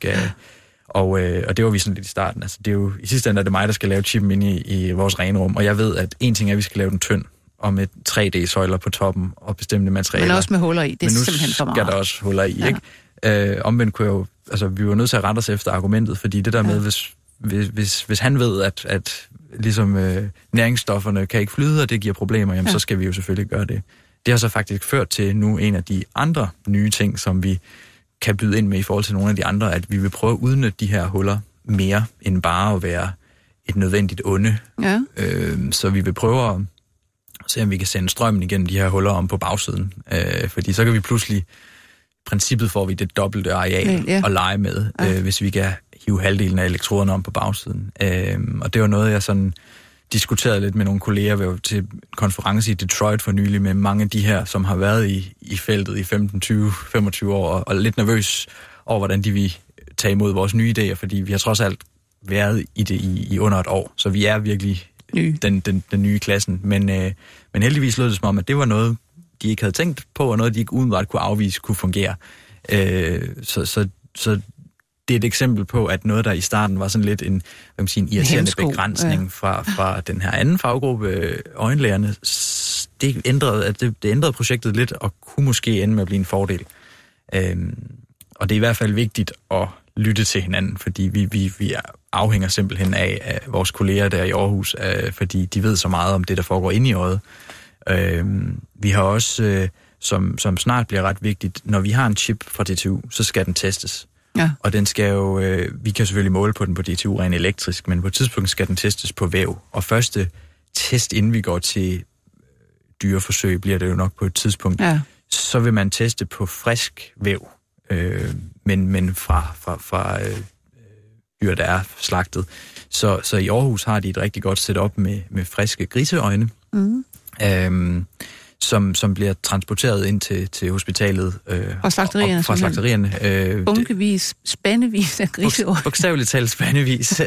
Og det var vi sådan lidt i starten. Altså, det er jo, i sidste ende er det mig, der skal lave chippen ind i vores renrum, og jeg ved, at en ting er, at vi skal lave den tynd, og med 3D-søjler på toppen og bestemte materialer. Men også med huller i. Det er simpelthen for meget. Men nu skal der også huller i, ikke? Omvendt kunne jeg jo, altså vi var nødt til at rette os efter argumentet, fordi det der med, hvis han ved, at ligesom næringsstofferne kan ikke flyde, og det giver problemer, jamen så skal vi jo selvfølgelig gøre det. Det har så faktisk ført til nu en af de andre nye ting, som vi kan byde ind med i forhold til nogle af de andre, at vi vil prøve at udnytte de her huller mere, end bare at være et nødvendigt onde. Ja. Så vi vil prøve at se, om vi kan sende strømmen igennem de her huller om på bagsiden. Fordi så kan vi pludselig, i princippet får vi det dobbelte areal at lege med, hvis vi kan hive halvdelen af elektroderne om på bagsiden. Og det var noget, jeg sådan diskuterede lidt med nogle kolleger ved til en konference i Detroit for nylig med mange af de her, som har været i feltet i 15, 20, 25 år, og lidt nervøs over, hvordan de vil tage imod vores nye idéer, fordi vi har trods alt været i det i under et år, så vi er virkelig den nye klassen. Men heldigvis lød det som om, at det var noget, de ikke havde tænkt på, og noget, de ikke umiddelbart kunne afvise, kunne fungere. Så det er et eksempel på, at noget, der i starten var sådan lidt en irriterende begrænsning fra den her anden faggruppe, øjenlægerne, det ændrede projektet lidt, og kunne måske ende med at blive en fordel. Og det er i hvert fald vigtigt at lytte til hinanden, fordi vi afhænger simpelthen af vores kolleger der i Aarhus, fordi de ved så meget om det, der foregår inde i øjet. Vi har også, som snart bliver ret vigtigt, når vi har en chip fra DTU, så skal den testes. Ja. Og den skal jo, vi kan selvfølgelig måle på den på DTU rent elektrisk, men på et tidspunkt skal den testes på væv. Og første test, inden vi går til dyreforsøg, bliver det jo nok på et tidspunkt, så vil man teste på frisk væv, men fra dyr, der er slagtet. Så i Aarhus har de et rigtig godt setup med friske griseøjne, som bliver transporteret ind til hospitalet. Fra slagterierne. Fra slagterierne. Bunkevis, spandevis af griseår. Bogstaveligt talt spandevis.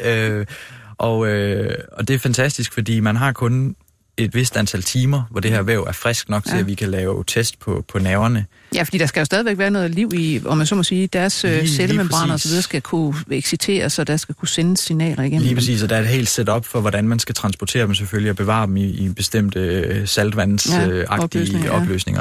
Og det er fantastisk, fordi man har kun et vist antal timer, hvor det her væv er frisk nok til, at vi kan lave test på nerverne. Ja, fordi der skal jo stadigvæk være noget liv i, om man så må sige, deres cellemembraner og så videre skal kunne exciteres, og der skal kunne sende signaler igennem. Lige præcis, og der er et helt setup for, hvordan man skal transportere dem selvfølgelig, og bevare dem i bestemte saltvandsagtige opløsninger.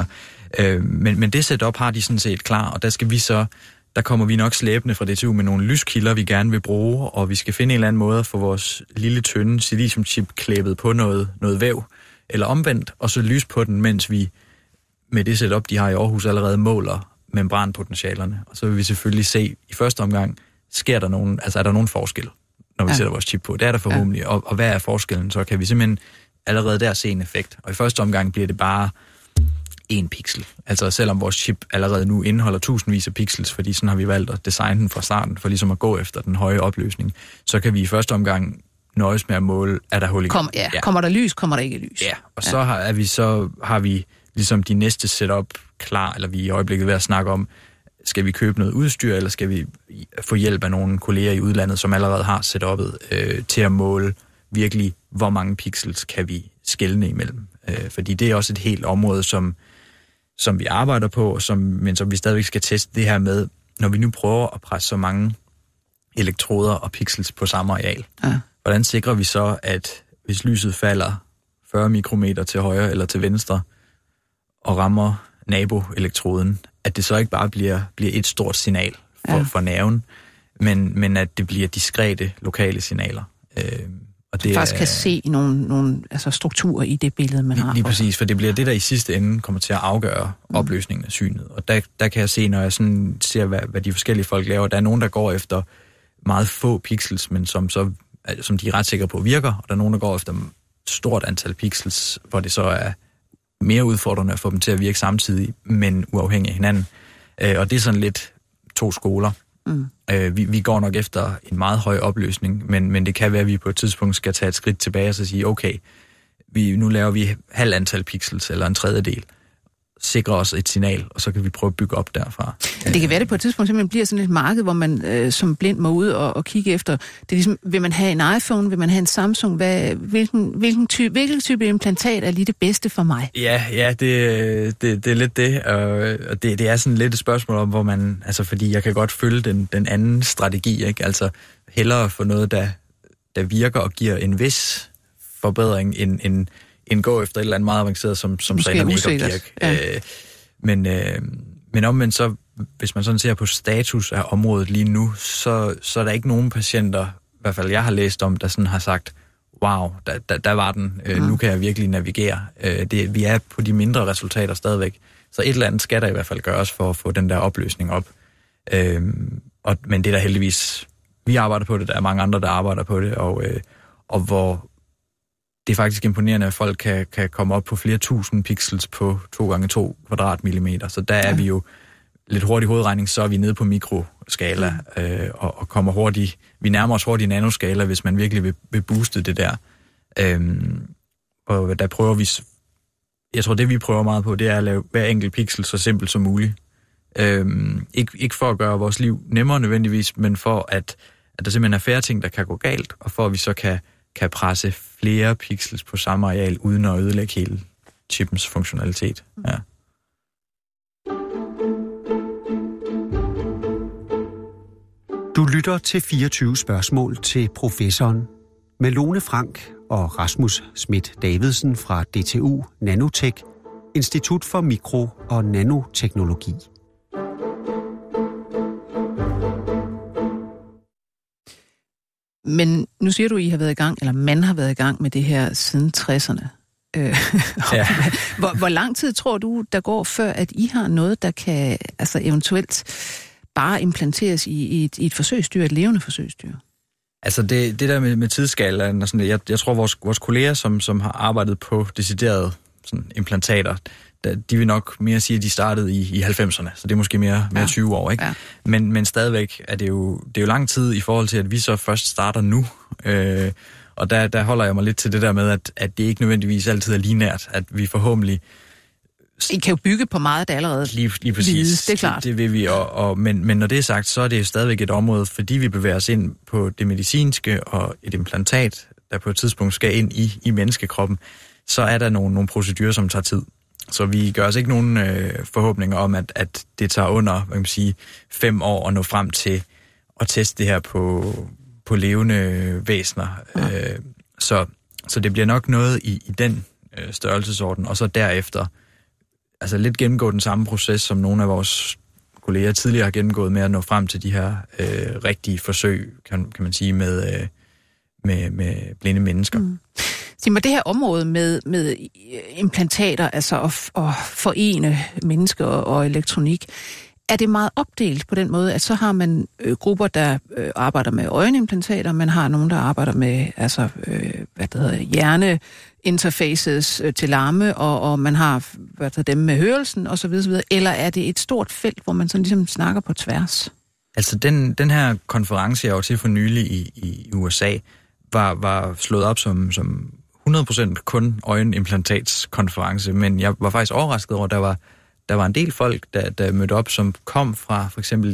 Men det setup har de sådan set klar, og der kommer vi nok slæbende fra DTU med nogle lyskilder, vi gerne vil bruge, og vi skal finde en eller anden måde at få vores lille tynde siliciumchip klæbet på noget væv, eller omvendt, og så lys på den, mens vi med det setup, de har i Aarhus, allerede måler membranpotentialerne. Og så vil vi selvfølgelig se i første omgang, er der nogen forskel, når vi sætter vores chip på. Det er der forhåbentlig, og hvad er forskellen? Så kan vi simpelthen allerede der se en effekt. Og i første omgang bliver det bare 1 pixel. Altså selvom vores chip allerede nu indeholder tusindvis af pixels, fordi sådan har vi valgt at designe den fra starten, for ligesom at gå efter den høje opløsning, så kan vi i første omgang nøjes med at måle, er der hul i. Kommer der lys, kommer der ikke lys. Ja, og så har vi ligesom de næste setup klar, eller vi er i øjeblikket ved at snakke om, skal vi købe noget udstyr, eller skal vi få hjælp af nogle kolleger i udlandet, som allerede har setupet til at måle virkelig, hvor mange pixels kan vi skelne imellem. Fordi det er også et helt område, som vi arbejder på, men som vi stadigvæk skal teste det her med, når vi nu prøver at presse så mange elektroder og pixels på samme areal. Ja. Hvordan sikrer vi så, at hvis lyset falder 40 mikrometer til højre eller til venstre, og rammer naboelektroden, at det så ikke bare bliver et stort signal for nerven, men at det bliver diskrete lokale signaler. Og det faktisk kan se nogle strukturer i det billede, man har. Lige præcis, for det bliver det, der i sidste ende kommer til at afgøre opløsningen af synet. Og der kan jeg se, når jeg sådan ser, hvad de forskellige folk laver, der er nogen, der går efter meget få pixels, men som de er ret sikre på virker, og der er nogen, der går efter stort antal pixels, hvor det så er mere udfordrende at få dem til at virke samtidig, men uafhængig af hinanden. Og det er sådan lidt 2 skoler. Vi går nok efter en meget høj opløsning, men det kan være, at vi på et tidspunkt skal tage et skridt tilbage og så sige, okay, nu laver vi halv antal pixels, eller en tredjedel, sikrer os et signal, og så kan vi prøve at bygge op derfra. Det kan være, det på et tidspunkt simpelthen bliver sådan et marked, hvor man som blind må ud og kigge efter. Det er ligesom, vil man have en iPhone, vil man have en Samsung, hvilken type implantat er lige det bedste for mig? Ja, det er lidt det, og det er sådan lidt et spørgsmål om, hvor man, altså fordi jeg kan godt følge den anden strategi, ikke? Altså hellere få noget, der virker og giver en vis forbedring, end gå efter et eller andet meget avanceret, som render make-up-kirk. Ja. Men omvendt så, hvis man sådan ser på status af området lige nu, så er der ikke nogen patienter, i hvert fald jeg har læst om, der sådan har sagt, wow, der var den, nu kan jeg virkelig navigere. Vi er på de mindre resultater stadigvæk, så et eller andet skal der i hvert fald gøres for at få den der opløsning op. Men det er der heldigvis, vi arbejder på det, der er mange andre, der arbejder på det, og hvor det er faktisk imponerende, at folk kan komme op på flere tusind pixels på 2x2 kvadratmillimeter. Så der er vi jo lidt hurtig hovedregning, så er vi nede på mikroskala og kommer hurtigt. Vi nærmer os hurtigt nanoskala, hvis man virkelig vil booste det der. Og der prøver vi. Jeg tror, det vi prøver meget på, det er at lave hver enkelt pixel så simpelt som muligt. Ikke for at gøre vores liv nemmere nødvendigvis, men for at der simpelthen er færre ting, der kan gå galt, og for at vi så kan presse flere pixels på samme areal, uden at ødelægge hele chippens funktionalitet. Ja. Du lytter til 24 spørgsmål til professoren med Lone Frank og Rasmus Schmidt Davidsen fra DTU Nanotech, Institut for Mikro- og Nanoteknologi. Men nu siger du, I har været i gang, eller man har været i gang med det her siden 60'erne. Hvor lang tid tror du, der går, før at I har noget, der kan eventuelt bare implanteres i et forsøgsdyr, et levende forsøgsdyr? Altså det der med tidsskalaen og sådan, jeg tror vores kolleger, som har arbejdet på deciderede sådan, implantater, de vil nok mere sige, at de startede i 90'erne, så det er måske mere 20 år, ikke? Ja. Men stadigvæk er det jo lang tid i forhold til, at vi så først starter nu. Og der holder jeg mig lidt til det der med, at det ikke nødvendigvis altid er lineært, at vi forhåbentlig I kan jo bygge på meget, der allerede lige præcis. Vides, det er klart. Det vil vi, men når det er sagt, så er det stadigvæk et område, fordi vi bevæger os ind på det medicinske og et implantat, der på et tidspunkt skal ind i menneskekroppen, så er der nogle procedurer, som tager tid. Så vi gør os ikke nogen forhåbninger om, at det tager under 5 år at nå frem til at teste det her på levende væsener. Ja. Så det bliver nok noget i den størrelsesorden, og så derefter altså lidt gennemgå den samme proces, som nogle af vores kolleger tidligere har gennemgået med at nå frem til de her rigtige forsøg, kan man sige, med blinde mennesker. Mm. Sig mig, det her område med implantater, altså at forene mennesker og elektronik, er det meget opdelt på den måde, at så har man grupper, der arbejder med øjenimplantater, man har nogen, der arbejder med hjerneinterfaces til larme, og man har dem med hørelsen osv., eller er det et stort felt, hvor man sådan ligesom snakker på tværs? Altså den her konference, jeg var til for nylig i USA, var slået op som 100% kun øjenimplantatskonference, men jeg var faktisk overrasket over, at der var en del folk, der mødte op, som kom fra for eksempel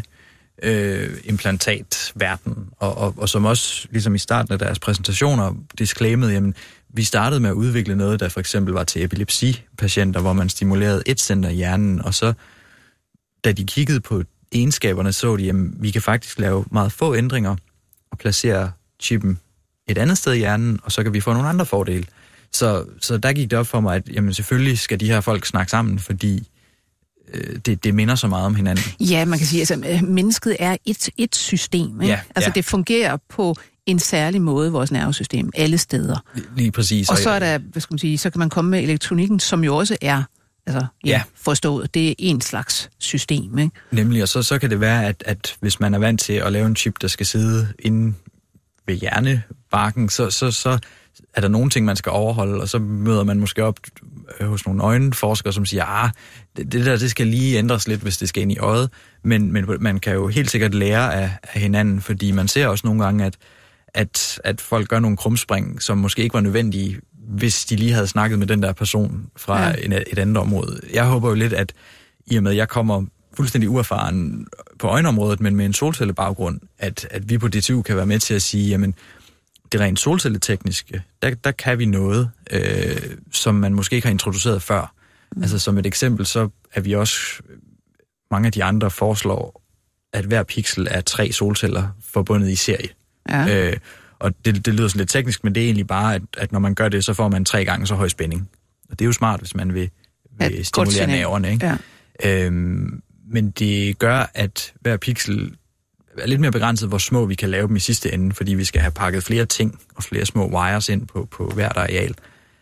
hjerneimplantatverden, og som også ligesom i starten af deres præsentationer disclaimede, jamen vi startede med at udvikle noget, der for eksempel var til epilepsipatienter, hvor man stimulerede et center i hjernen, og så da de kiggede på egenskaberne, så de, jamen vi kan faktisk lave meget få ændringer og placere chippen et andet sted i hjernen, og så kan vi få nogle andre fordele. Så der gik det op for mig, at jamen, selvfølgelig skal de her folk snakke sammen, fordi det minder så meget om hinanden. Ja, man kan sige, altså mennesket er et system. Ikke? Ja. Det fungerer på en særlig måde, vores nervesystem, alle steder. Lige præcis. Og så er der, så kan man komme med elektronikken, som jo også er forstået. Det er en slags system. Ikke? Nemlig, og så kan det være, at hvis man er vant til at lave en chip, der skal sidde inde ved hjernebarken, så er der nogle ting, man skal overholde, og så møder man måske op hos nogle øjenforskere, som siger, det skal lige ændres lidt, hvis det skal ind i øjet, men man kan jo helt sikkert lære af hinanden, fordi man ser også nogle gange, at folk gør nogle krumspring, som måske ikke var nødvendige, hvis de lige havde snakket med den der person fra et andet område. Jeg håber jo lidt, at i og med, at jeg kommer fuldstændig uerfaren på øjenområdet, men med en solcellebaggrund, at vi på DTU kan være med til at sige, jamen, det rent solcelletekniske, der kan vi noget, som man måske ikke har introduceret før. Altså som et eksempel, så er vi også, mange af de andre foreslår, at hver pixel er 3 solceller forbundet i serie. Ja. Og det lyder sådan lidt teknisk, men det er egentlig bare, at når man gør det, så får man 3 gange så høj spænding. Og det er jo smart, hvis man vil stimulere nerverne, ikke? Ja. Men det gør, at hver pixel er lidt mere begrænset, hvor små vi kan lave dem i sidste ende, fordi vi skal have pakket flere ting og flere små wires ind på hvert areal.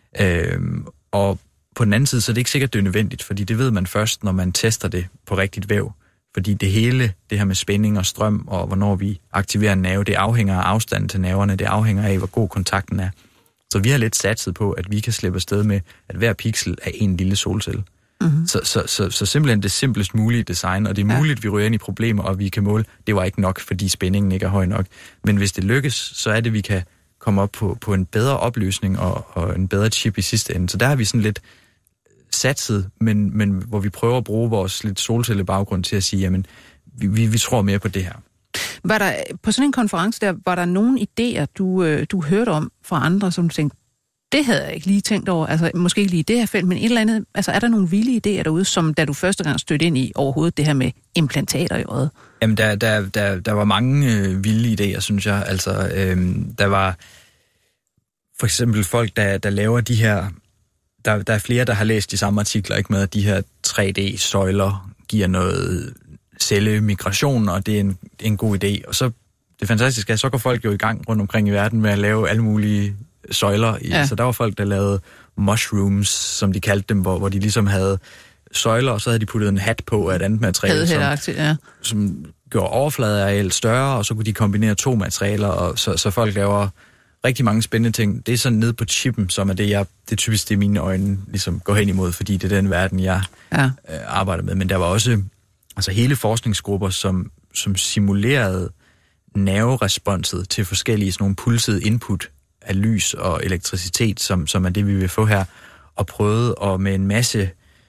Og på den anden side, så er det ikke sikkert, det er nødvendigt, fordi det ved man først, når man tester det på rigtigt væv. Fordi det hele, det her med spænding og strøm, og hvornår vi aktiverer en nerve, det afhænger af afstanden til nerverne, det afhænger af, hvor god kontakten er. Så vi har lidt satset på, at vi kan slippe afsted med, at hver pixel er en lille solcelle. Mm-hmm. Så simpelthen det simplest mulige design, og det er muligt, at vi ryger ind i problemer, og vi kan måle. Det var ikke nok, fordi spændingen ikke er høj nok. Men hvis det lykkes, så er det, vi kan komme op på en bedre opløsning og en bedre chip i sidste ende. Så der har vi sådan lidt satset, men hvor vi prøver at bruge vores lidt solcellebaggrund til at sige, jamen, vi tror mere på det her. Var der på sådan en konference der, var der nogle idéer, du hørte om fra andre, som du tænkte, det havde jeg ikke lige tænkt over, altså måske ikke lige det her felt, men et eller andet, altså er der nogle vilde idéer derude, som da du første gang stødte ind i overhovedet det her med implantater i øjet? Jamen, der var mange vilde idéer, synes jeg. Altså, der var for eksempel folk, der laver de her, der er flere, der har læst de samme artikler, ikke, med, at de her 3D-søjler giver noget cellemigration, og det er en god idé. Og så, det fantastiske er, så går folk jo i gang rundt omkring i verden med at lave alle mulige søjler. Ja. Så der var folk, der lavede mushrooms, som de kaldte dem, hvor de ligesom havde søjler, og så havde de puttet en hat på af et andet materiale, som gjorde overfladeareal større, og så kunne de kombinere 2 materialer, og så folk laver rigtig mange spændende ting. Det er sådan nede på chippen, som er det typisk det mine øjne ligesom går hen imod, fordi det er den verden, jeg arbejder med. Men der var også hele forskningsgrupper, som simulerede nerveresponset til forskellige sådan nogle pulsede input af lys og elektricitet, som er det, vi vil få her, og prøvede at med en masse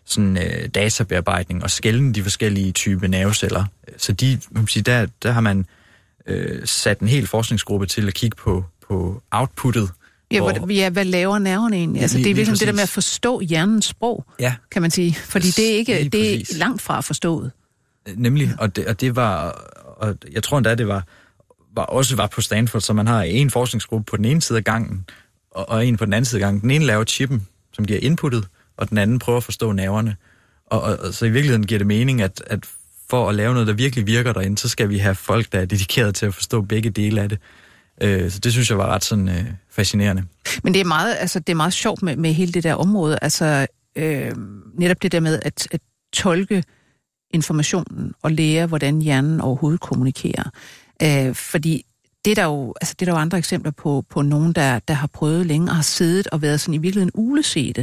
sådan databearbejdning og skelne de forskellige typer nerveceller. Så der har man sat en hel forskningsgruppe til at kigge på outputtet. Ja, hvad laver nerverne egentlig? Altså, det er ligesom det der med at forstå hjernens sprog, kan man sige. Fordi det er langt fra forstået. Nemlig, og det var, og jeg tror endda, det var på Stanford, så man har en forskningsgruppe på den ene side af gangen, og en på den anden side af gangen. Den ene laver chippen, som giver inputtet, og den anden prøver at forstå nerverne. Og så i virkeligheden giver det mening, at for at lave noget, der virkelig virker derinde, så skal vi have folk, der er dedikeret til at forstå begge dele af det. Så det synes jeg var ret sådan fascinerende. Men det er meget sjovt med hele det der område. Altså netop det der med at tolke informationen og lære, hvordan hjernen overhovedet kommunikerer. Fordi det er der jo andre eksempler på nogen, der har prøvet længe og har siddet og været sådan i virkeligheden uglesete.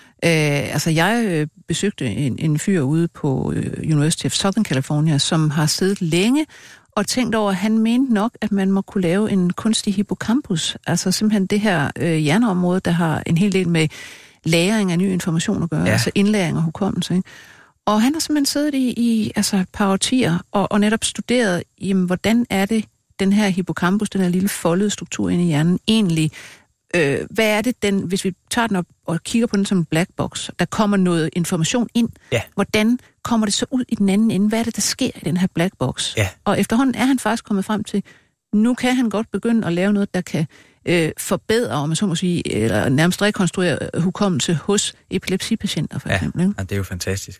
Jeg besøgte en fyr ude på University of Southern California, som har siddet længe og tænkt over, at han mente nok, at man må kunne lave en kunstig hippocampus. Altså simpelthen det her hjerneområde, der har en hel del med lagring af ny information at gøre, altså indlæring og hukommelse, ikke? Og han har simpelthen siddet i et par årtier og netop studeret, jamen, hvordan er det, den her hippocampus, den her lille foldede struktur inde i hjernen, egentlig, hvad er det, hvis vi tager den op og kigger på den som en black box, der kommer noget information ind, hvordan kommer det så ud i den anden ende? Hvad er det, der sker i den her black box? Ja. Og efterhånden er han faktisk kommet frem til, nu kan han godt begynde at lave noget, der kan forbedre, om man så må sige, eller nærmest rekonstruere hukommelse hos epilepsipatienter, for eksempel. Ja, det er jo fantastisk.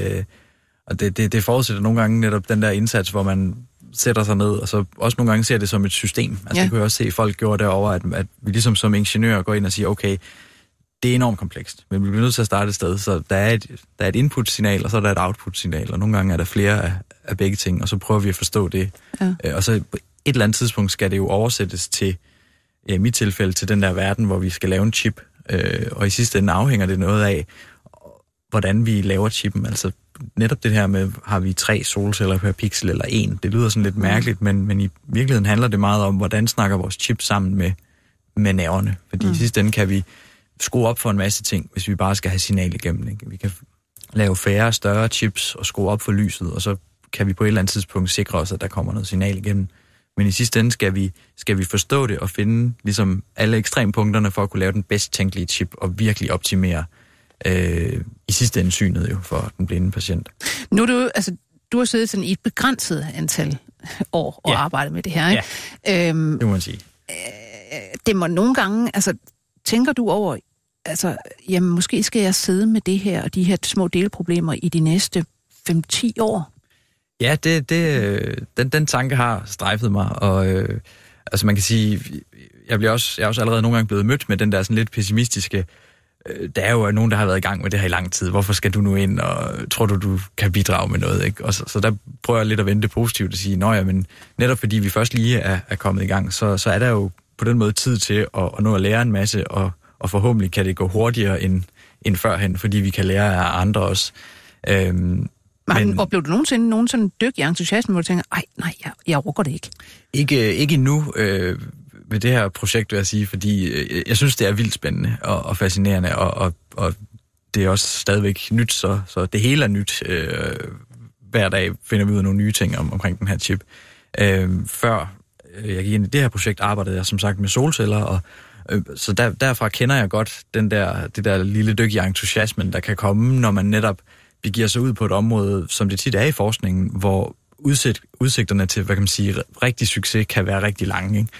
Det forudsætter nogle gange netop den der indsats, hvor man sætter sig ned, og så også nogle gange ser det som et system. Altså det kunne jeg også se, at folk gjorde derovre, at vi ligesom som ingeniører går ind og siger, okay, det er enormt komplekst, men vi bliver nødt til at starte et sted, så der er et input-signal, og så er der et output-signal, og nogle gange er der flere af begge ting, og så prøver vi at forstå det. Ja. Og så på et eller andet tidspunkt skal det jo oversættes til, i mit tilfælde, til den der verden, hvor vi skal lave en chip, og i sidste ende afhænger det noget af, hvordan vi laver chippen. Altså netop det her med, har vi 3 solceller per pixel eller 1, det lyder sådan lidt mærkeligt, men i virkeligheden handler det meget om, hvordan snakker vores chip sammen med nerverne. Fordi i sidste ende kan vi skrue op for en masse ting, hvis vi bare skal have signal igennem. Ikke? Vi kan lave færre, større chips og skrue op for lyset, og så kan vi på et eller andet tidspunkt sikre os, at der kommer noget signal igennem. Men i sidste ende skal vi forstå det og finde ligesom alle ekstrempunkterne for at kunne lave den bedst tænkelige chip og virkelig optimere i sidste ende synet jo for den blinde patient. Nu er du har siddet sådan i et begrænset antal år og arbejdet med det her, ikke? Ja, det må man sige. Det må nogle gange, tænker du over, jamen måske skal jeg sidde med det her og de her små delproblemer i de næste 5-10 år? Ja, den tanke har strejfet mig, og man kan sige, jeg er også allerede nogle gange blevet mødt med den der sådan lidt pessimistiske, der er jo nogen, der har været i gang med det her i lang tid. Hvorfor skal du nu ind, og tror du kan bidrage med noget? Ikke? Og så der prøver jeg lidt at vente positivt og sige, men netop fordi vi først lige er kommet i gang, så er der jo på den måde tid til at nå at lære en masse, og forhåbentlig kan det gå hurtigere end førhen, fordi vi kan lære af andre også. Men oplevede du nogensinde nogen sådan dyk i entusiasme, hvor du tænker, nej, jeg rukker det ikke? Ikke endnu ved det her projekt, vil jeg sige, fordi jeg synes, det er vildt spændende og fascinerende, og det er også stadigvæk nyt, så det hele er nyt. Hver dag finder vi ud af nogle nye ting omkring den her chip. Før jeg gik ind i det her projekt, arbejdede jeg som sagt med solceller, og så derfra kender jeg godt det der lille dyk i entusiasmen, der kan komme, når man netop begiver sig ud på et område, som det tit er i forskningen, hvor udsigterne til, hvad kan man sige, rigtig succes kan være rigtig lange. Ikke?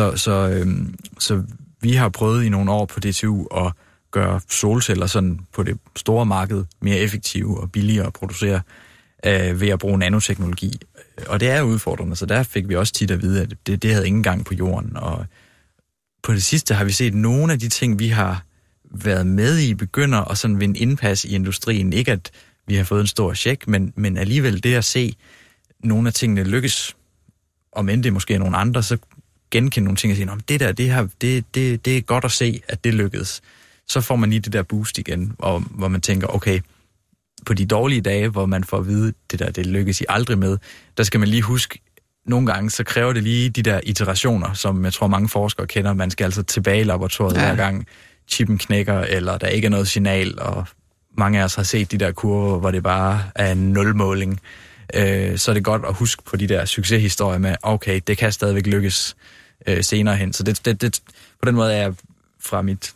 Så vi har prøvet i nogle år på DTU at gøre solceller sådan på det store marked mere effektive og billigere at producere ved at bruge nanoteknologi. Og det er udfordrende, så der fik vi også tit at vide, at det havde ingen gang på jorden. Og på det sidste har vi set nogle af de ting, vi har været med i, begynder at sådan vinde indpas i industrien. Ikke at vi har fået en stor check, men alligevel det at se nogle af tingene lykkes, om end det måske er nogle andre, så genkende nogle ting og sige, det er godt at se, at det lykkedes. Så får man lige det der boost igen, hvor man tænker, okay, på de dårlige dage, hvor man får at vide, det lykkes I aldrig med, der skal man lige huske, nogle gange, så kræver det lige de der iterationer, som jeg tror mange forskere kender. Man skal altså tilbage i laboratoriet hver gang chippen knækker, eller der ikke er noget signal, og mange af os har set de der kurver, hvor det bare er en nulmåling, så er det godt at huske på de der succeshistorier med, okay, det kan stadigvæk lykkes senere hen. Så det på den måde er jeg fra mit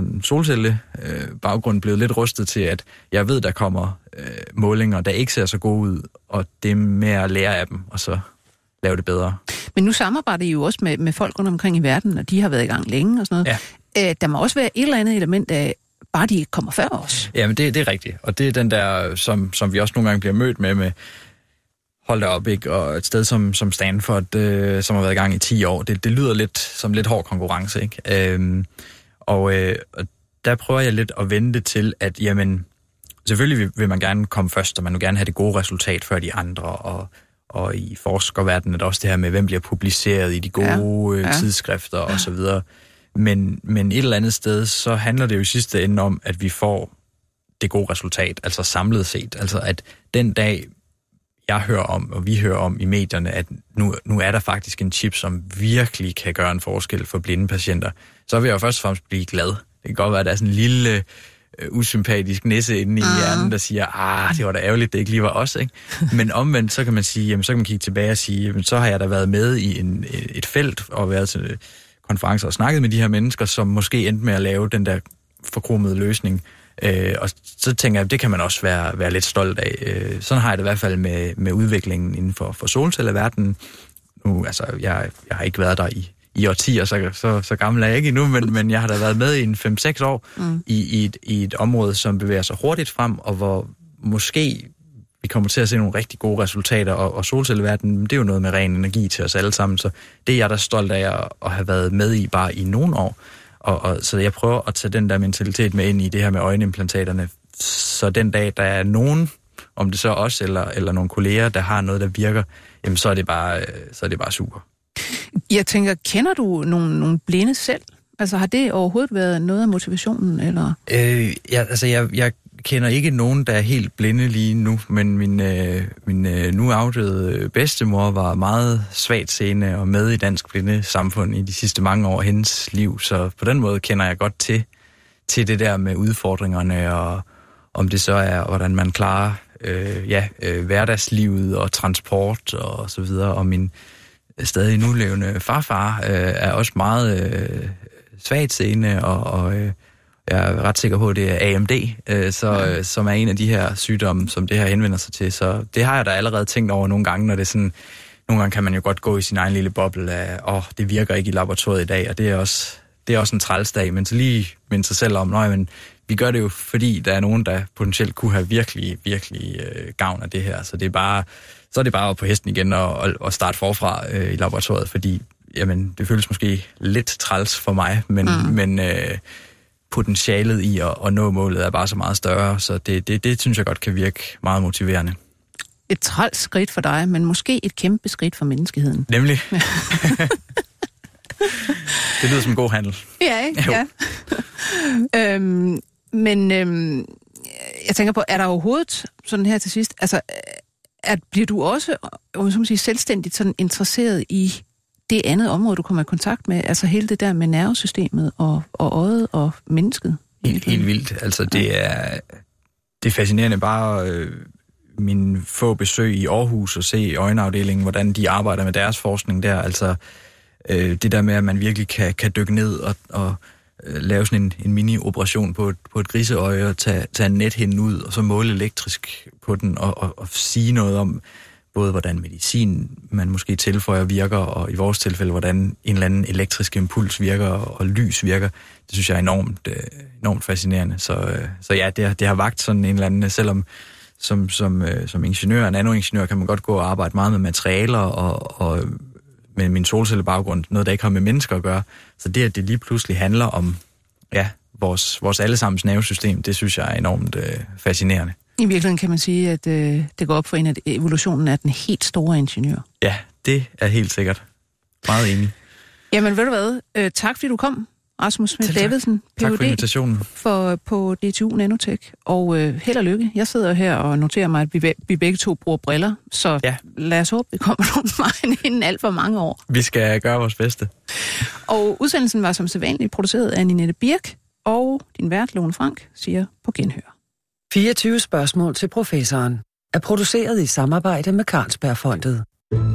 solcelle-baggrund blevet lidt rustet til, at jeg ved, der kommer målinger, der ikke ser så gode ud, og det er med at lære af dem, og så lave det bedre. Men nu samarbejder I jo også med folk rundt omkring i verden, og de har været i gang længe og sådan noget. Ja. Der må også være et eller andet element af, bare de ikke kommer før os. Jamen, det er rigtigt. Og det er den der, som vi også nogle gange bliver mødt med hold da op, ikke? Og et sted som Stanford, som har været i gang i 10 år, det lyder lidt som lidt hård konkurrence, ikke? Og der prøver jeg lidt at vende det til, at jamen, selvfølgelig vil man gerne komme først, og man vil gerne have det gode resultat før de andre, og i forskerverdenen er det også det her med, hvem bliver publiceret i de gode tidsskrifter og så videre. Men et eller andet sted, så handler det jo i sidste ende om, at vi får det gode resultat, altså samlet set. Altså at den dag, jeg hører om, og vi hører om i medierne, at nu er der faktisk en chip, som virkelig kan gøre en forskel for blinde patienter, så vil jeg jo først og fremmest blive glad. Det kan godt være, at der er sådan en lille usympatisk nisse inde i hjernen, der siger, det var da ærgerligt, det ikke lige var os, ikke? Men omvendt, så kan man sige, jamen, så kan man kigge tilbage og sige, jamen, så har jeg da været med i et felt, og været til konferencer og snakket med de her mennesker, som måske endte med at lave den der forkromede løsning. Og så tænker jeg, det kan man også være lidt stolt af. Sådan har jeg det i hvert fald med udviklingen inden for solcelleverdenen. Nu, altså, jeg har ikke været der i årtier, så gammel er jeg ikke endnu, men jeg har da været med i 5-6 år i et område, som bevæger sig hurtigt frem, og hvor måske vi kommer til at se nogle rigtig gode resultater, og solcelleverdenen, det er jo noget med ren energi til os alle sammen, så det er jeg da stolt af at have været med i bare i nogle år. Og så jeg prøver at tage den der mentalitet med ind i det her med øjenimplantaterne, så den dag, der er nogen, om det så os eller nogle kolleger, der har noget, der virker, jamen så er det bare super. Jeg tænker, kender du nogle blinde selv? Altså har det overhovedet været noget af motivationen, eller? Jeg kender ikke nogen, der er helt blinde lige nu, men min nu afdøde bedstemor var meget svagt seende og med i Dansk Blindesamfund i de sidste mange år af hendes liv, så på den måde kender jeg godt til det der med udfordringerne, og om det så er, hvordan man klarer hverdagslivet og transport og så videre, og min stadig nulevende farfar er også meget svagt seende, og jeg er ret sikker på, at det er AMD, som er en af de her sygdomme, som det her henvender sig til. Så det har jeg da allerede tænkt over nogle gange, når det er sådan, nogle gange kan man jo godt gå i sin egen lille boble af, det virker ikke i laboratoriet i dag, og det er også en trælsdag, men så lige minde sig selv om, men vi gør det jo, fordi der er nogen, der potentielt kunne have virkelig, virkelig gavn af det her. Så er det bare på hesten igen og starte forfra i laboratoriet, fordi jamen, det føles måske lidt træls for mig, men potentialet i at nå målet er bare så meget større, så det synes jeg godt kan virke meget motiverende. Et træls skridt for dig, men måske et kæmpe skridt for menneskeheden. Nemlig. Det lyder som en god handel. Ja, ikke? Ja. Men jeg tænker på, er der overhovedet sådan her til sidst, altså bliver du også, som man siger, selvstændigt sådan interesseret i det andet område, du kommer i kontakt med, altså hele det der med nervesystemet og øjet og mennesket? Helt vildt. Altså det er fascinerende bare mine få besøg i Aarhus og se i øjenafdelingen, hvordan de arbejder med deres forskning der. Altså det der med, at man virkelig kan dykke ned og lave sådan en mini-operation på et griseøje og tage en nethinde ud og så måle elektrisk på den og sige noget om både hvordan medicin man måske tilføjer virker, og i vores tilfælde, hvordan en eller anden elektrisk impuls virker og lys virker. Det synes jeg er enormt fascinerende. Så ja, det har vakt sådan en eller anden, selvom som ingeniør og nanoingeniør kan man godt gå og arbejde meget med materialer og med min solcellebaggrund, noget der ikke har med mennesker at gøre. Så det, at det lige pludselig handler om vores allesammens nervesystem, det synes jeg er enormt fascinerende. I virkeligheden kan man sige, at det går op for en, at evolutionen er den helt store ingeniør. Ja, det er helt sikkert. Meget enig. Jamen ved du hvad, tak fordi du kom, Rasmus Schmidt Davidsen, Ph.D. Tak for invitationen. På DTU Nanotech, og held og lykke. Jeg sidder her og noterer mig, at vi begge to bruger briller, så lad os håbe, det kommer nogle vejen inden alt for mange år. Vi skal gøre vores bedste. Og udsendelsen var som sædvanligt produceret af Ninette Birk, og din vært, Lone Frank, siger på genhør. 24 spørgsmål til professoren er produceret i samarbejde med Carlsbergfondet.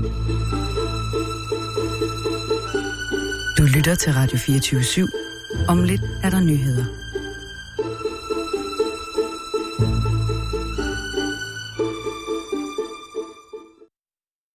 Du lytter til Radio 24/7. Om lidt er der nyheder.